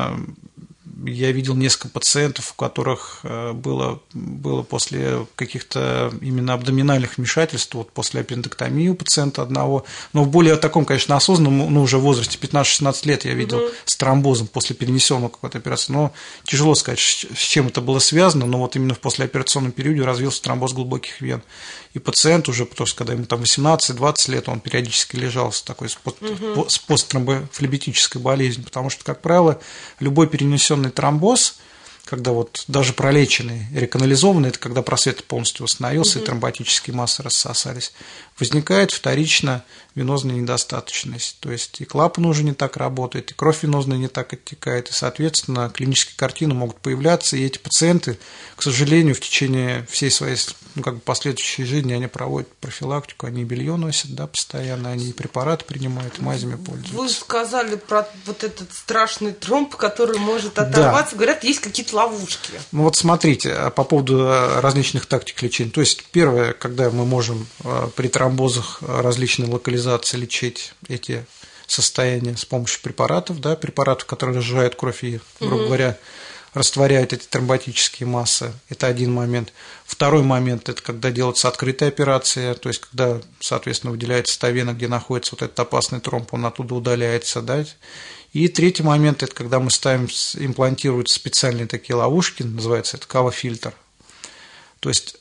я видел несколько пациентов, у которых было, было после каких-то именно абдоминальных вмешательств, вот после аппендэктомии у пациента одного, но в более таком, конечно, осознанном, ну, уже в возрасте пятнадцать-шестнадцать лет я видел угу. с тромбозом после перенесенного какой-то операции, но тяжело сказать, с чем это было связано, но вот именно в послеоперационном периоде развился тромбоз глубоких вен. И пациент уже, потому что когда ему там восемнадцать-двадцать лет, он периодически лежал с такой с посттромбофлебитической болезнью, потому что, как правило, любой перенесенный тромбоз, когда вот даже пролеченный, реканализованный, это когда просвет полностью восстановился, угу. и тромботические массы рассосались, возникает вторично венозная недостаточность, то есть и клапан уже не так работает, и кровь венозная не так оттекает, и, соответственно, клинические картины могут появляться, и эти пациенты, к сожалению, в течение всей своей, ну, как бы последующей жизни они проводят профилактику, они белье носят, да, постоянно, они и препараты принимают, и мазями пользуются. Вы сказали про вот этот страшный тромб, который может оторваться, да. Говорят, есть какие-то ловушки. Ну вот смотрите, по поводу различных тактик лечения, то есть первое, когда мы можем при тромбозах различной локализации лечить эти состояния с помощью препаратов, да, препаратов, которые разжижают кровь и, грубо угу. говоря, растворяют эти тромботические массы. Это один момент. Второй момент – это когда делается открытая операция, то есть когда, соответственно, выделяется та вена, где находится вот этот опасный тромб, он оттуда удаляется, да. И третий момент – это когда мы ставим, имплантируются специальные такие ловушки, называется это кава-фильтр. То есть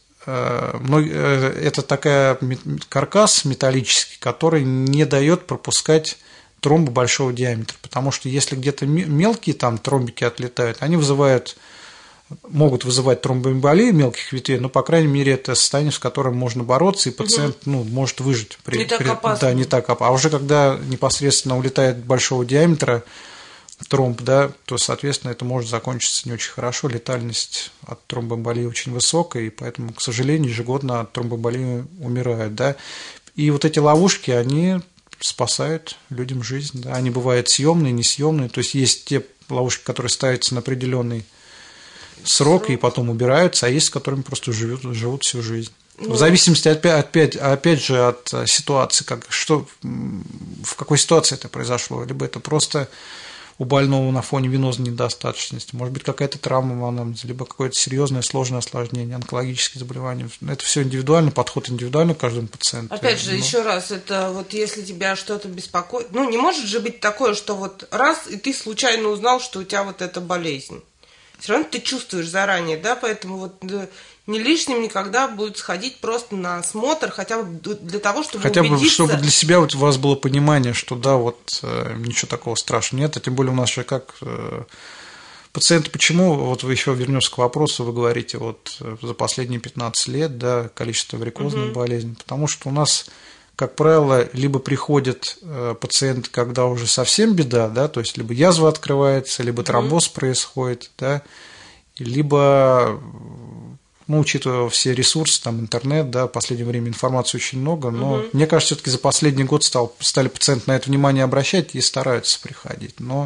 это такой каркас металлический, который не дает пропускать тромбы большого диаметра, потому что если где-то мелкие там тромбики отлетают, они вызывают, могут вызывать тромбоэмболию мелких ветвей, но, по крайней мере, это состояние, с которым можно бороться, и пациент угу. ну, может выжить. При, не так при, опасно. Да, не так опасно. А уже когда непосредственно улетает большого диаметра тромб, да, то, соответственно, это может закончиться не очень хорошо, летальность от тромбоэмболии очень высокая, и поэтому, к сожалению, ежегодно от тромбоэмболии умирают, да. И вот эти ловушки, они спасают людям жизнь, да, они бывают съемные, несъемные, то есть есть те ловушки, которые ставятся на определенный срок и потом убираются, а есть, с которыми просто живут, живут всю жизнь. В зависимости опять, опять, опять же от ситуации, как, что, в какой ситуации это произошло. Либо это просто у больного на фоне венозной недостаточности, может быть, какая-то травма в анамнезе, либо какое-то серьезное сложное осложнение, онкологические заболевания. Это все индивидуально, подход индивидуально к каждому пациенту. Опять же, Но... еще раз, это вот если тебя что-то беспокоит, ну, не может же быть такое, что вот раз, и ты случайно узнал, что у тебя вот эта болезнь. Все равно ты чувствуешь заранее, да, поэтому вот не лишним никогда будет сходить просто на осмотр, хотя бы для того, чтобы хотя убедиться. бы, чтобы для себя вот у вас было понимание, что да, вот э, ничего такого страшного нет, а тем более у нас же как э, пациенты, почему, вот вы еще вернемся к вопросу, вы говорите, вот за последние пятнадцать лет, да, количество варикозных угу. болезней, потому что у нас, как правило, либо приходит э, пациент, когда уже совсем беда, да, то есть либо язва открывается, либо тромбоз угу. происходит, да, либо... Ну, учитывая все ресурсы, там, интернет, да, в последнее время информации очень много, но угу. мне кажется, все-таки за последний год стал, стали пациенты на это внимание обращать и стараются приходить. Но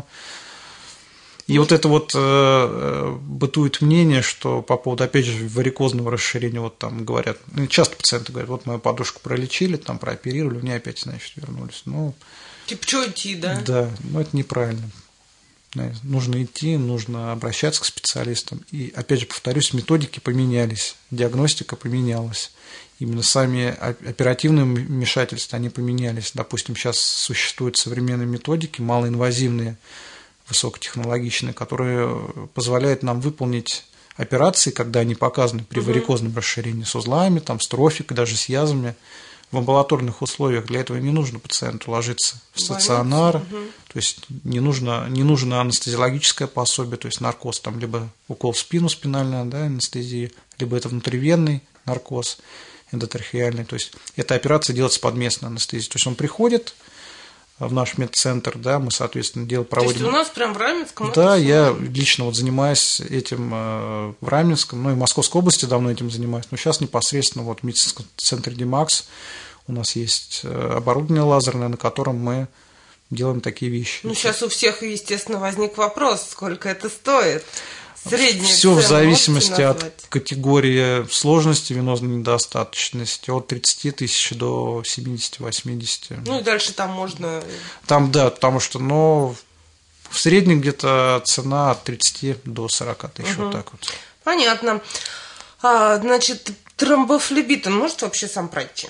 и вот это вот э, бытует мнение, что по поводу, опять же, варикозного расширения, вот там говорят, ну, часто пациенты говорят, вот мою подушку пролечили, там прооперировали, у меня опять, значит, вернулись. Ну, типа, что идти, да? Да, но это неправильно. Нужно идти, нужно обращаться к специалистам. И, опять же, повторюсь, методики поменялись, диагностика поменялась. Именно сами оперативные вмешательства, они поменялись. Допустим, сейчас существуют современные методики, малоинвазивные, высокотехнологичные, которые позволяют нам выполнить операции, когда они показаны при угу. варикозном расширении с узлами, там, с трофикой, даже с язвами. В амбулаторных условиях для этого не нужно пациенту ложиться в стационар, угу. то есть не нужно, не нужно анестезиологическое пособие, то есть наркоз, там, либо укол в спину, спинальная, да, анестезия, либо это внутривенный наркоз эндотрахеальный, то есть эта операция делается под местной анестезией, то есть он приходит в наш медцентр, да, мы, соответственно, дело проводим. То есть у нас прям в Раменском? Да, я лично вот занимаюсь этим в Раменском, ну и в Московской области давно этим занимаюсь, но сейчас непосредственно вот в медицинском центре Димакс у нас есть оборудование лазерное, на котором мы делаем такие вещи. Ну, сейчас у всех, естественно, возник вопрос, сколько это стоит. Средняя все в зависимости от категории сложности венозной недостаточности, от тридцати тысяч до семидесяти-восьмидесяти. Ну и дальше там можно... Там, да, потому что, ну, в среднем где-то цена от тридцати до сорока тысяч, угу. вот так вот. Понятно. А, значит, тромбофлебит, он может вообще сам пройти?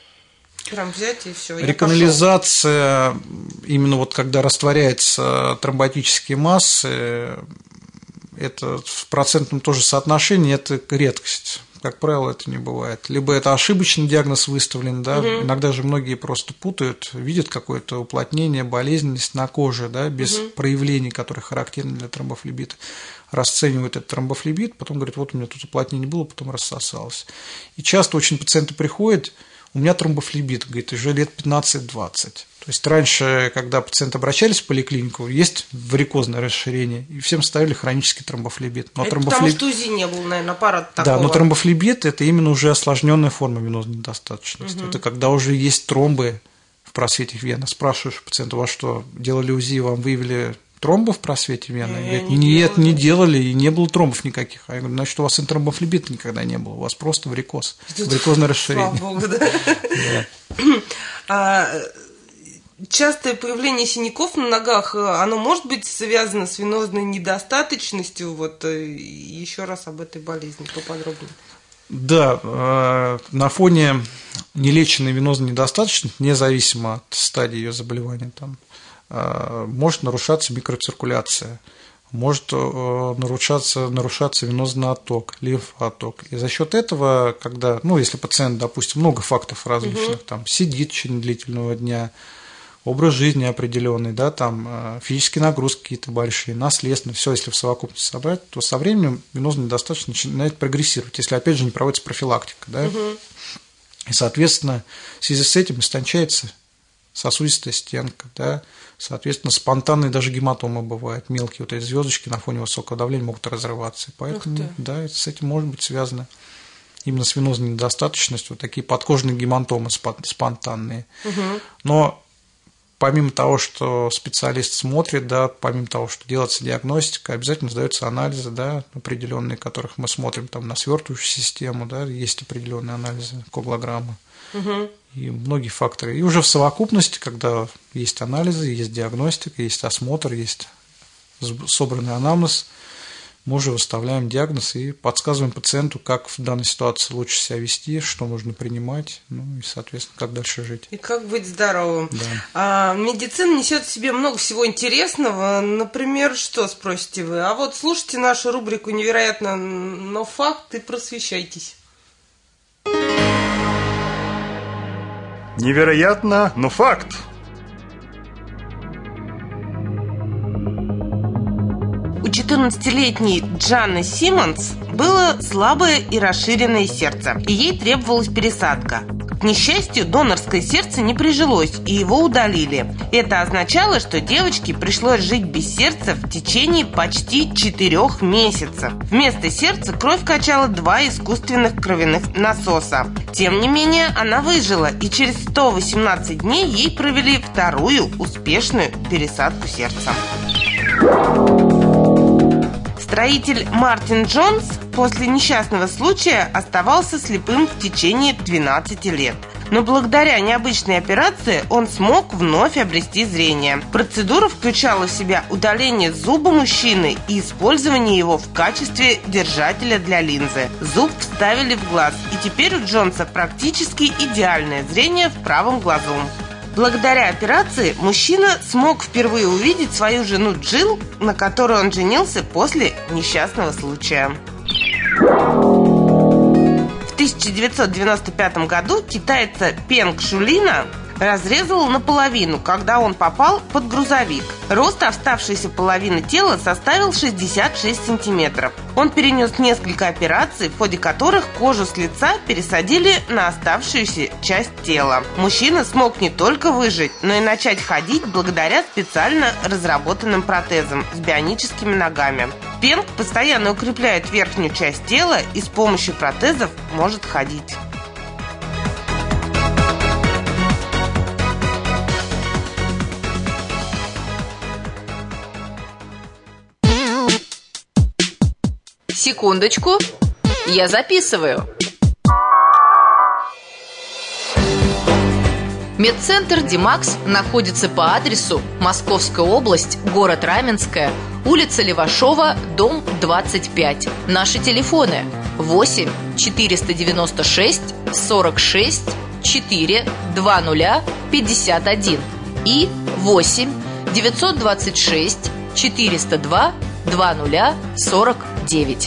Прям взять и все. Реканализация, именно вот когда растворяются тромботические массы, это в процентном тоже соотношении, это редкость. Как правило, это не бывает. Либо это ошибочный диагноз выставлен, да, угу. иногда же многие просто путают, видят какое-то уплотнение, болезненность на коже, да, без угу. проявлений, которые характерны для тромбофлебита. Расценивают этот тромбофлебит, потом говорят, вот у меня тут уплотнение было, потом рассосалось. И часто очень пациенты приходят, у меня тромбофлебит, говорит, уже лет пятнадцать-двадцать. То есть раньше, когда пациенты обращались в поликлинику, есть варикозное расширение, и всем ставили хронический тромбофлебит. Но это тромбофлебит... потому что УЗИ не был, наверное, аппарат такого. Да, но тромбофлебит – это именно уже осложненная форма венозной недостаточности. Угу. Это когда уже есть тромбы в просвете вены. Спрашиваешь пациента, у вас что, делали УЗИ, вам выявили тромбы в просвете вены? Не, говорит, не нет, делали. не делали, и не было тромбов никаких. А я говорю, значит, у вас и тромбофлебита никогда не было, у вас просто варикоз, варикозное расширение. Слава богу, да. Частое появление синяков на ногах, оно может быть связано с венозной недостаточностью? Вот еще раз об этой болезни поподробнее. Да, на фоне нелеченной венозной недостаточности, независимо от стадии ее заболевания, там, может нарушаться микроциркуляция, может нарушаться, нарушаться венозный отток, лимфоотток. И за счет этого, когда, ну, если пациент, допустим, много факторов различных, угу. там, сидит в течение длительного дня, образ жизни определенный, да, там, физические нагрузки какие-то большие, наследственные, все, если в совокупности собрать, то со временем венозная недостаточность начинает прогрессировать, если, опять же, не проводится профилактика, да. Угу. И, соответственно, в связи с этим истончается сосудистая стенка, да, соответственно, спонтанные даже гематомы бывают, мелкие вот эти звездочки на фоне высокого давления могут разрываться, и поэтому, да, это с этим может быть связано именно с венозной недостаточностью, вот такие подкожные гематомы спонтанные. Угу. Но помимо того, что специалист смотрит, да, помимо того, что делается диагностика, обязательно сдаются анализы, да, определенные, которых мы смотрим там, на свертывающую систему, да, есть определенные анализы коглограмма. Угу. И многие факторы. И уже в совокупности, когда есть анализы, есть диагностика, есть осмотр, есть собранный анамнез, мы уже выставляем диагноз и подсказываем пациенту, как в данной ситуации лучше себя вести, что нужно принимать, ну и, соответственно, как дальше жить. И как быть здоровым. Да. А, медицина несет в себе много всего интересного. Например, что, спросите вы? А вот слушайте нашу рубрику «Невероятно, но факт» и просвещайтесь. Невероятно, но факт. У четырнадцатилетней Джанны Симмонс было слабое и расширенное сердце, и ей требовалась пересадка. К несчастью, донорское сердце не прижилось, и его удалили. Это означало, что девочке пришлось жить без сердца в течение почти четырех месяцев. Вместо сердца кровь качала два искусственных кровяных насоса. Тем не менее, она выжила, и через сто восемнадцать дней ей провели вторую успешную пересадку сердца. Строитель Мартин Джонс после несчастного случая оставался слепым в течение двенадцати лет. Но благодаря необычной операции он смог вновь обрести зрение. Процедура включала в себя удаление зуба мужчины и использование его в качестве держателя для линзы. Зуб вставили в глаз, и теперь у Джонса практически идеальное зрение в правом глазу. Благодаря операции мужчина смог впервые увидеть свою жену Джилл, на которой он женился после несчастного случая. В тысяча девятьсот девяносто пятом году китайца Пенг Шулина разрезал наполовину, когда он попал под грузовик. Рост оставшейся половины тела составил шестьдесят шесть сантиметров. Он перенес несколько операций, в ходе которых кожу с лица пересадили на оставшуюся часть тела. Мужчина смог не только выжить, но и начать ходить благодаря специально разработанным протезам с бионическими ногами. Пенг постоянно укрепляет верхнюю часть тела и с помощью протезов может ходить. Секундочку, я записываю. Медцентр «Димакс» находится по адресу Московская область, город Раменское, улица Левашова, дом двадцать пять. Наши телефоны восемь четыреста девяносто шесть сорок шесть четыре два нуля пятьдесят один и восемь девятьсот двадцать шесть четыреста два два нуля сорок девять.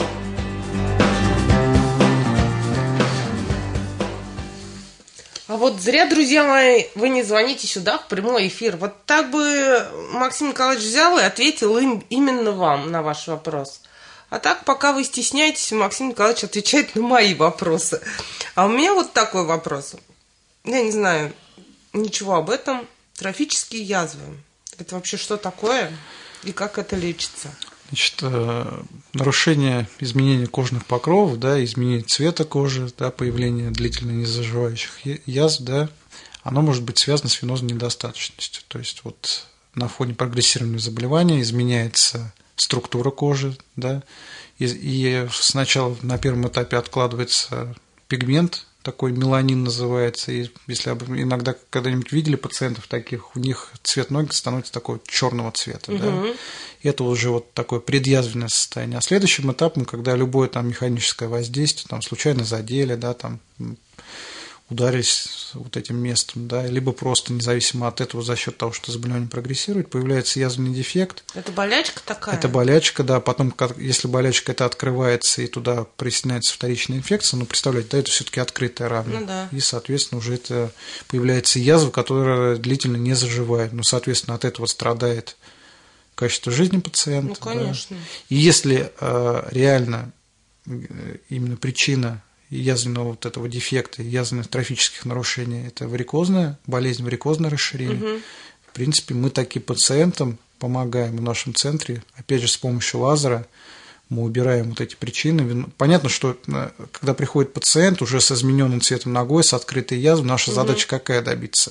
А вот зря, друзья мои, вы не звоните сюда в прямой эфир. Вот так бы Максим Николаевич взял и ответил им именно вам на ваш вопрос. А так, пока вы стесняетесь, Максим Николаевич отвечает на мои вопросы. А у меня вот такой вопрос. Я не знаю ничего об этом. Трофические язвы. Это вообще что такое и как это лечится? Значит, нарушение изменения кожных покровов, да, изменение цвета кожи, да, появление длительно незаживающих язв, да, оно может быть связано с венозной недостаточностью. То есть вот на фоне прогрессирования заболевания изменяется структура кожи, да, и, и сначала на первом этапе откладывается пигмент, такой меланин называется, и если иногда когда-нибудь видели пациентов таких, у них цвет ноги становится такого черного цвета, угу. Да? И это уже вот такое предъязвенное состояние. А следующим этапом, когда любое там механическое воздействие, там случайно задели, да, там ударились вот этим местом, да, либо просто независимо от этого за счет того, что заболевание прогрессирует, появляется язвенный дефект. Это болячка такая? Это болячка, да. Потом, если болячка эта открывается и туда присоединяется вторичная инфекция, ну, представляете, да, это все-таки открытая рана. Ну, да. И, соответственно, уже это появляется язва, которая длительно не заживает. Ну, соответственно, от этого страдает качество жизни пациента. Ну, конечно. Да. И если э, реально именно причина язвенного вот этого дефекта, язвенных трофических нарушений – это варикозная болезнь, варикозное расширение. Угу. В принципе, мы таким пациентам помогаем в нашем центре, опять же, с помощью лазера мы убираем вот эти причины. Понятно, что когда приходит пациент уже с измененным цветом ногой, с открытой язвой, наша угу. задача какая – добиться?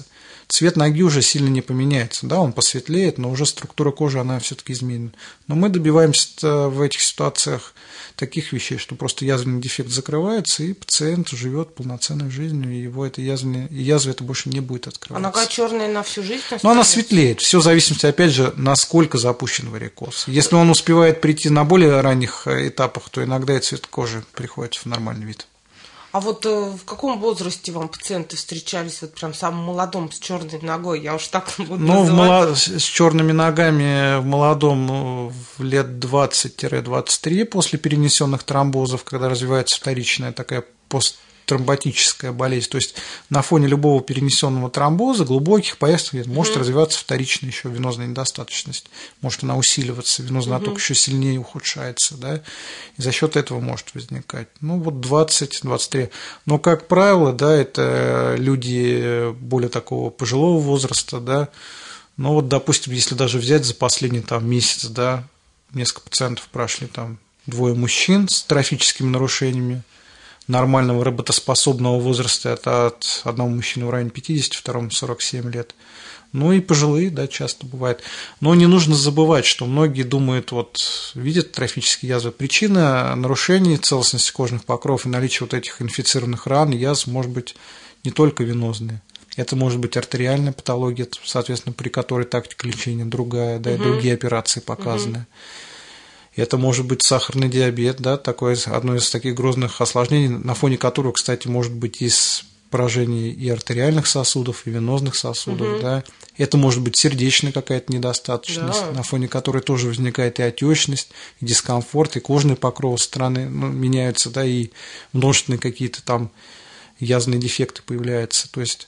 цвет ноги уже сильно не поменяется, да, он посветлеет, но уже структура кожи, она все-таки изменена. Но мы добиваемся в этих ситуациях таких вещей, что просто язвенный дефект закрывается, и пациент живет полноценной жизнью, и его эта язва, язва это больше не будет открываться. А нога черная на всю жизнь? Но она светлеет, все в зависимости, опять же, насколько запущен варикоз. Если он успевает прийти на более ранних этапах, то иногда и цвет кожи приходит в нормальный вид. А вот э, в каком возрасте вам пациенты встречались, вот прям самым молодом, с черной ногой? Я уж так буду Ну, называть. молод... с черными ногами в молодом в лет двадцать-двадцать три после перенесенных тромбозов, когда развивается вторичная такая посттромботическая болезнь. То есть на фоне любого перенесенного тромбоза, глубоких поездок, может mm-hmm. развиваться вторичная еще венозная недостаточность. Может она усиливаться, венозный наток mm-hmm. еще сильнее ухудшается, да, и за счет этого может возникать. Ну, вот двадцать-двадцать три. Но, как правило, да, это люди более такого пожилого возраста, да. Но вот, допустим, если даже взять за последний там месяц, да, несколько пациентов прошли, там двое мужчин с трофическими нарушениями нормального работоспособного возраста, это от одного мужчины в районе пятидесяти, второму сорок семь лет. Ну и пожилые, да, часто бывает. Но не нужно забывать, что многие думают, вот видят трофические язвы. Причина нарушений целостности кожных покровов и наличия вот этих инфицированных ран, язв может быть не только венозные. Это может быть артериальная патология, соответственно, при которой тактика лечения другая, да, и угу. другие операции показаны. Угу. Это может быть сахарный диабет, да, такое одно из таких грозных осложнений, на фоне которого, кстати, может быть и поражение и артериальных сосудов, и венозных сосудов, угу. да. Это может быть сердечная какая-то недостаточность, да. на фоне которой тоже возникает и отечность, и дискомфорт, и кожные покровы со стороны ну, меняются, да, и множественные какие-то там язвенные дефекты появляются. То есть,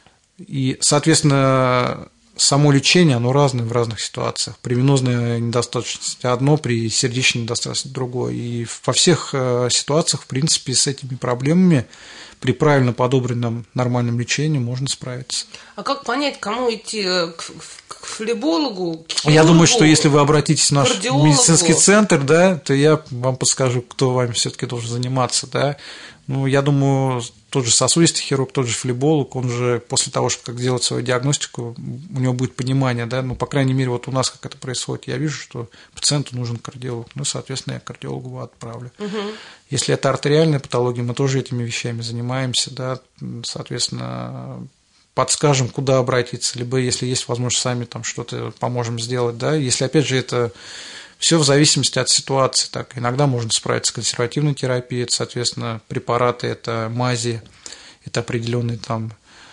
и, соответственно, само лечение, оно разное в разных ситуациях. При венозной недостаточности одно, при сердечной недостаточности другое. И во всех ситуацициях, в принципе, с этими проблемами при правильно подобранном нормальном лечении можно справиться. А как понять, кому идти? К, к флебологу, к хирургу, я думаю, что если вы обратитесь в наш медицинский центр, да, то я вам подскажу, кто вами все-таки должен заниматься, да. Ну, я думаю, тот же сосудистый хирург, тот же флеболог, он же после того, что как делать свою диагностику, у него будет понимание, да, ну, по крайней мере, вот у нас как это происходит, я вижу, что пациенту нужен кардиолог, ну, соответственно, я к кардиологу его отправлю. Угу. Если это артериальная патология, мы тоже этими вещами занимаемся, да, соответственно, подскажем, куда обратиться, либо, если есть возможность, сами там что-то поможем сделать, да, если, опять же, это все в зависимости от ситуации. Так, иногда можно справиться с консервативной терапией, это, соответственно, препараты, это мази, это определенные там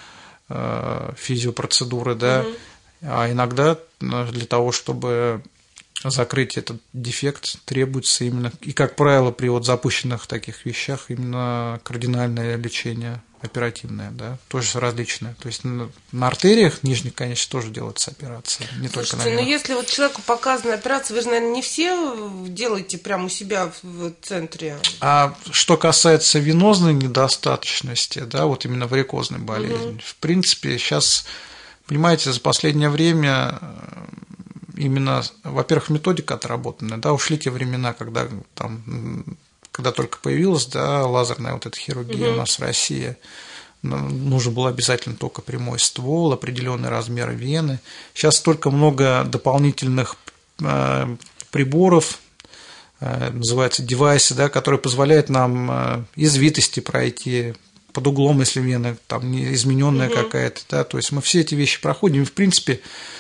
физиопроцедуры, да, угу. а иногда для того, чтобы закрыть этот дефект, требуется именно, и, как правило, при вот запущенных таких вещах именно кардинальное лечение, оперативное, да, тоже различное. То есть на, на артериях нижних, конечно, тоже делается операция, не Слушайте, только на венах. Но если вот человеку показана операция, вы же, наверное, не все делаете прямо у себя в, в центре. А что касается венозной недостаточности, да, вот именно варикозной болезни, угу. в принципе, сейчас, понимаете, за последнее время именно, во-первых, методика отработанная, да, ушли те времена, когда там, когда только появилась, да, лазерная вот эта хирургия угу. у нас в России, нужен был обязательно только прямой ствол, определенный размер вены. Сейчас столько много дополнительных э, приборов, э, называются девайсы, да, которые позволяют нам э, извитости пройти под углом, если вена там не измененная угу. какая-то, да, то есть мы все эти вещи проходим, и в принципе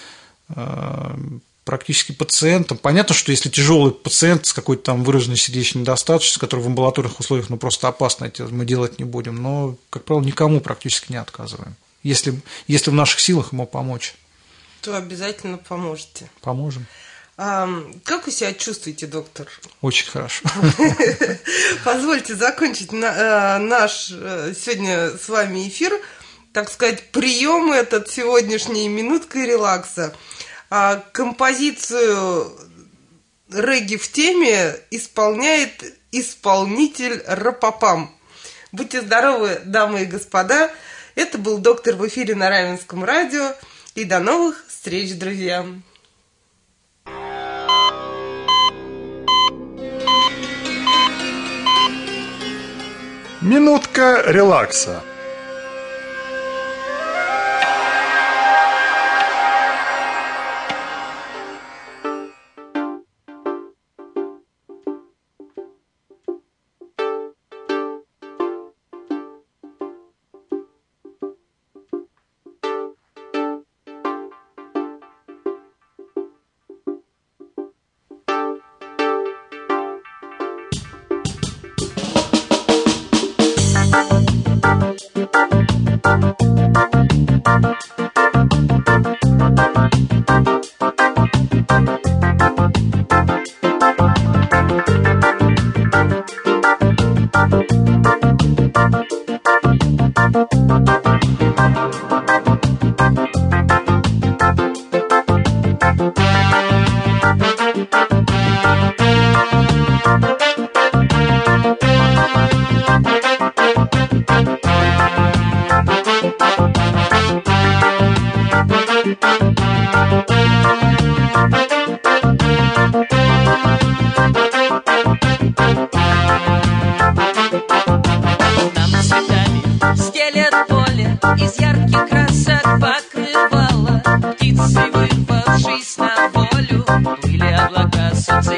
практически пациентам. Понятно, что если тяжелый пациент с какой-то там выраженной сердечной недостаточностью, который в амбулаторных условиях ну, просто опасно, мы делать не будем, но, как правило, никому практически не отказываем. Если, если в наших силах ему помочь, то обязательно поможете. Поможем. А, как вы себя чувствуете, доктор? Очень хорошо. Позвольте закончить наш сегодня с вами эфир, так сказать, прием этот сегодняшней минуткой релакса. А композицию «Регги в теме» исполняет исполнитель Рапапам. Будьте здоровы, дамы и господа. Это был доктор в эфире на Раменском радио. И до новых встреч, друзья. Минутка релакса.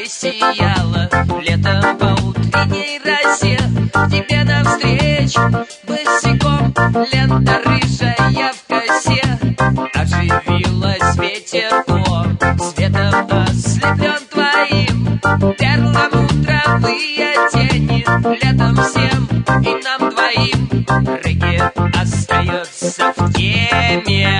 сияла летом по утренней росе. Тебе навстречу босиком лента рыжая в косе. Оживилась ветерком, светом ослеплен твоим. Перламутровые тени летом всем и нам двоим. Регги остается в теме.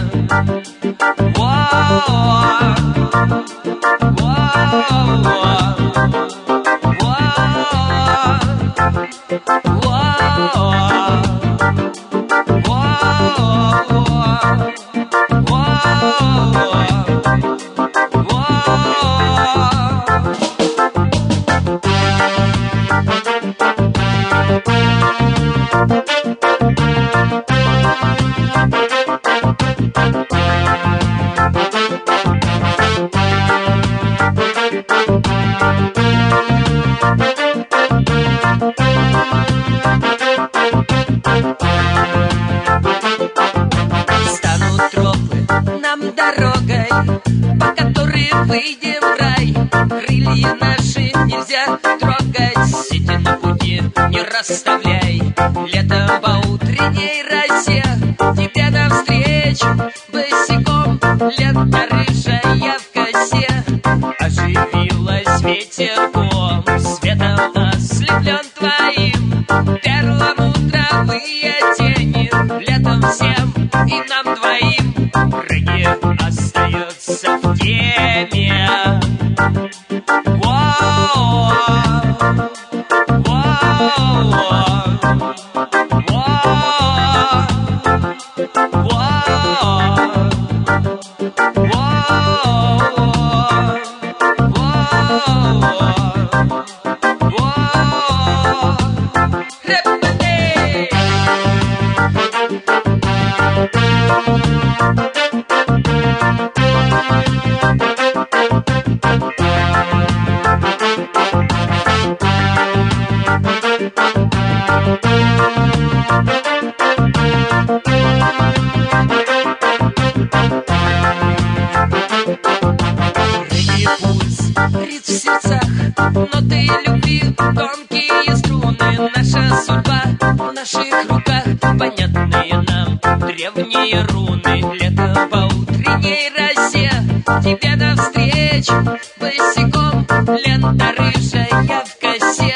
Станут тропы нам дорогой, по которой выйдем в рай. Крылья наши нельзя трогать, сети на пути не расставляй. Летом по утренней росе тебе навстречу босиком лента рыжая в косе. Оживилась ветерком, светом ослеплен твоим. Перламутровые тени летом всем и нам двоим. Регги остается в теме. Регги пульс горит в сердцах, ноты любви, тонкие струны. Наша судьба в наших руках, понятные нам древние руны. Летом по утренней росе тебе навстречу босиком лента рыжая в косе.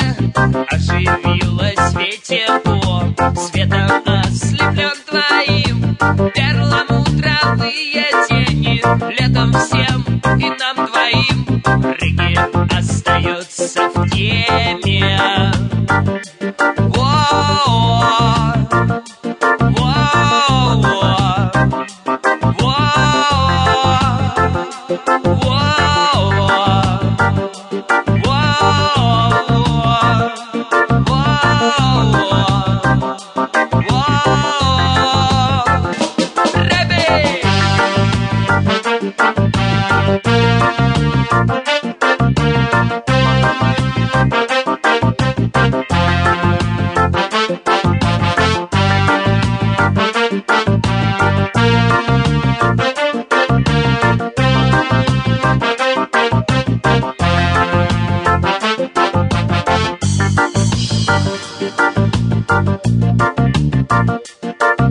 Оживилась ветерком, светом ослеплен твоим. Перламутровые тени летом всем и нам двоим. Регги остается в теме.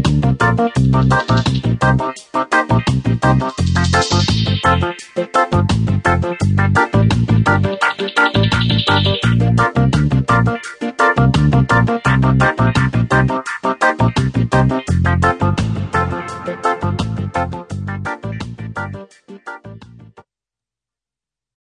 Thank you.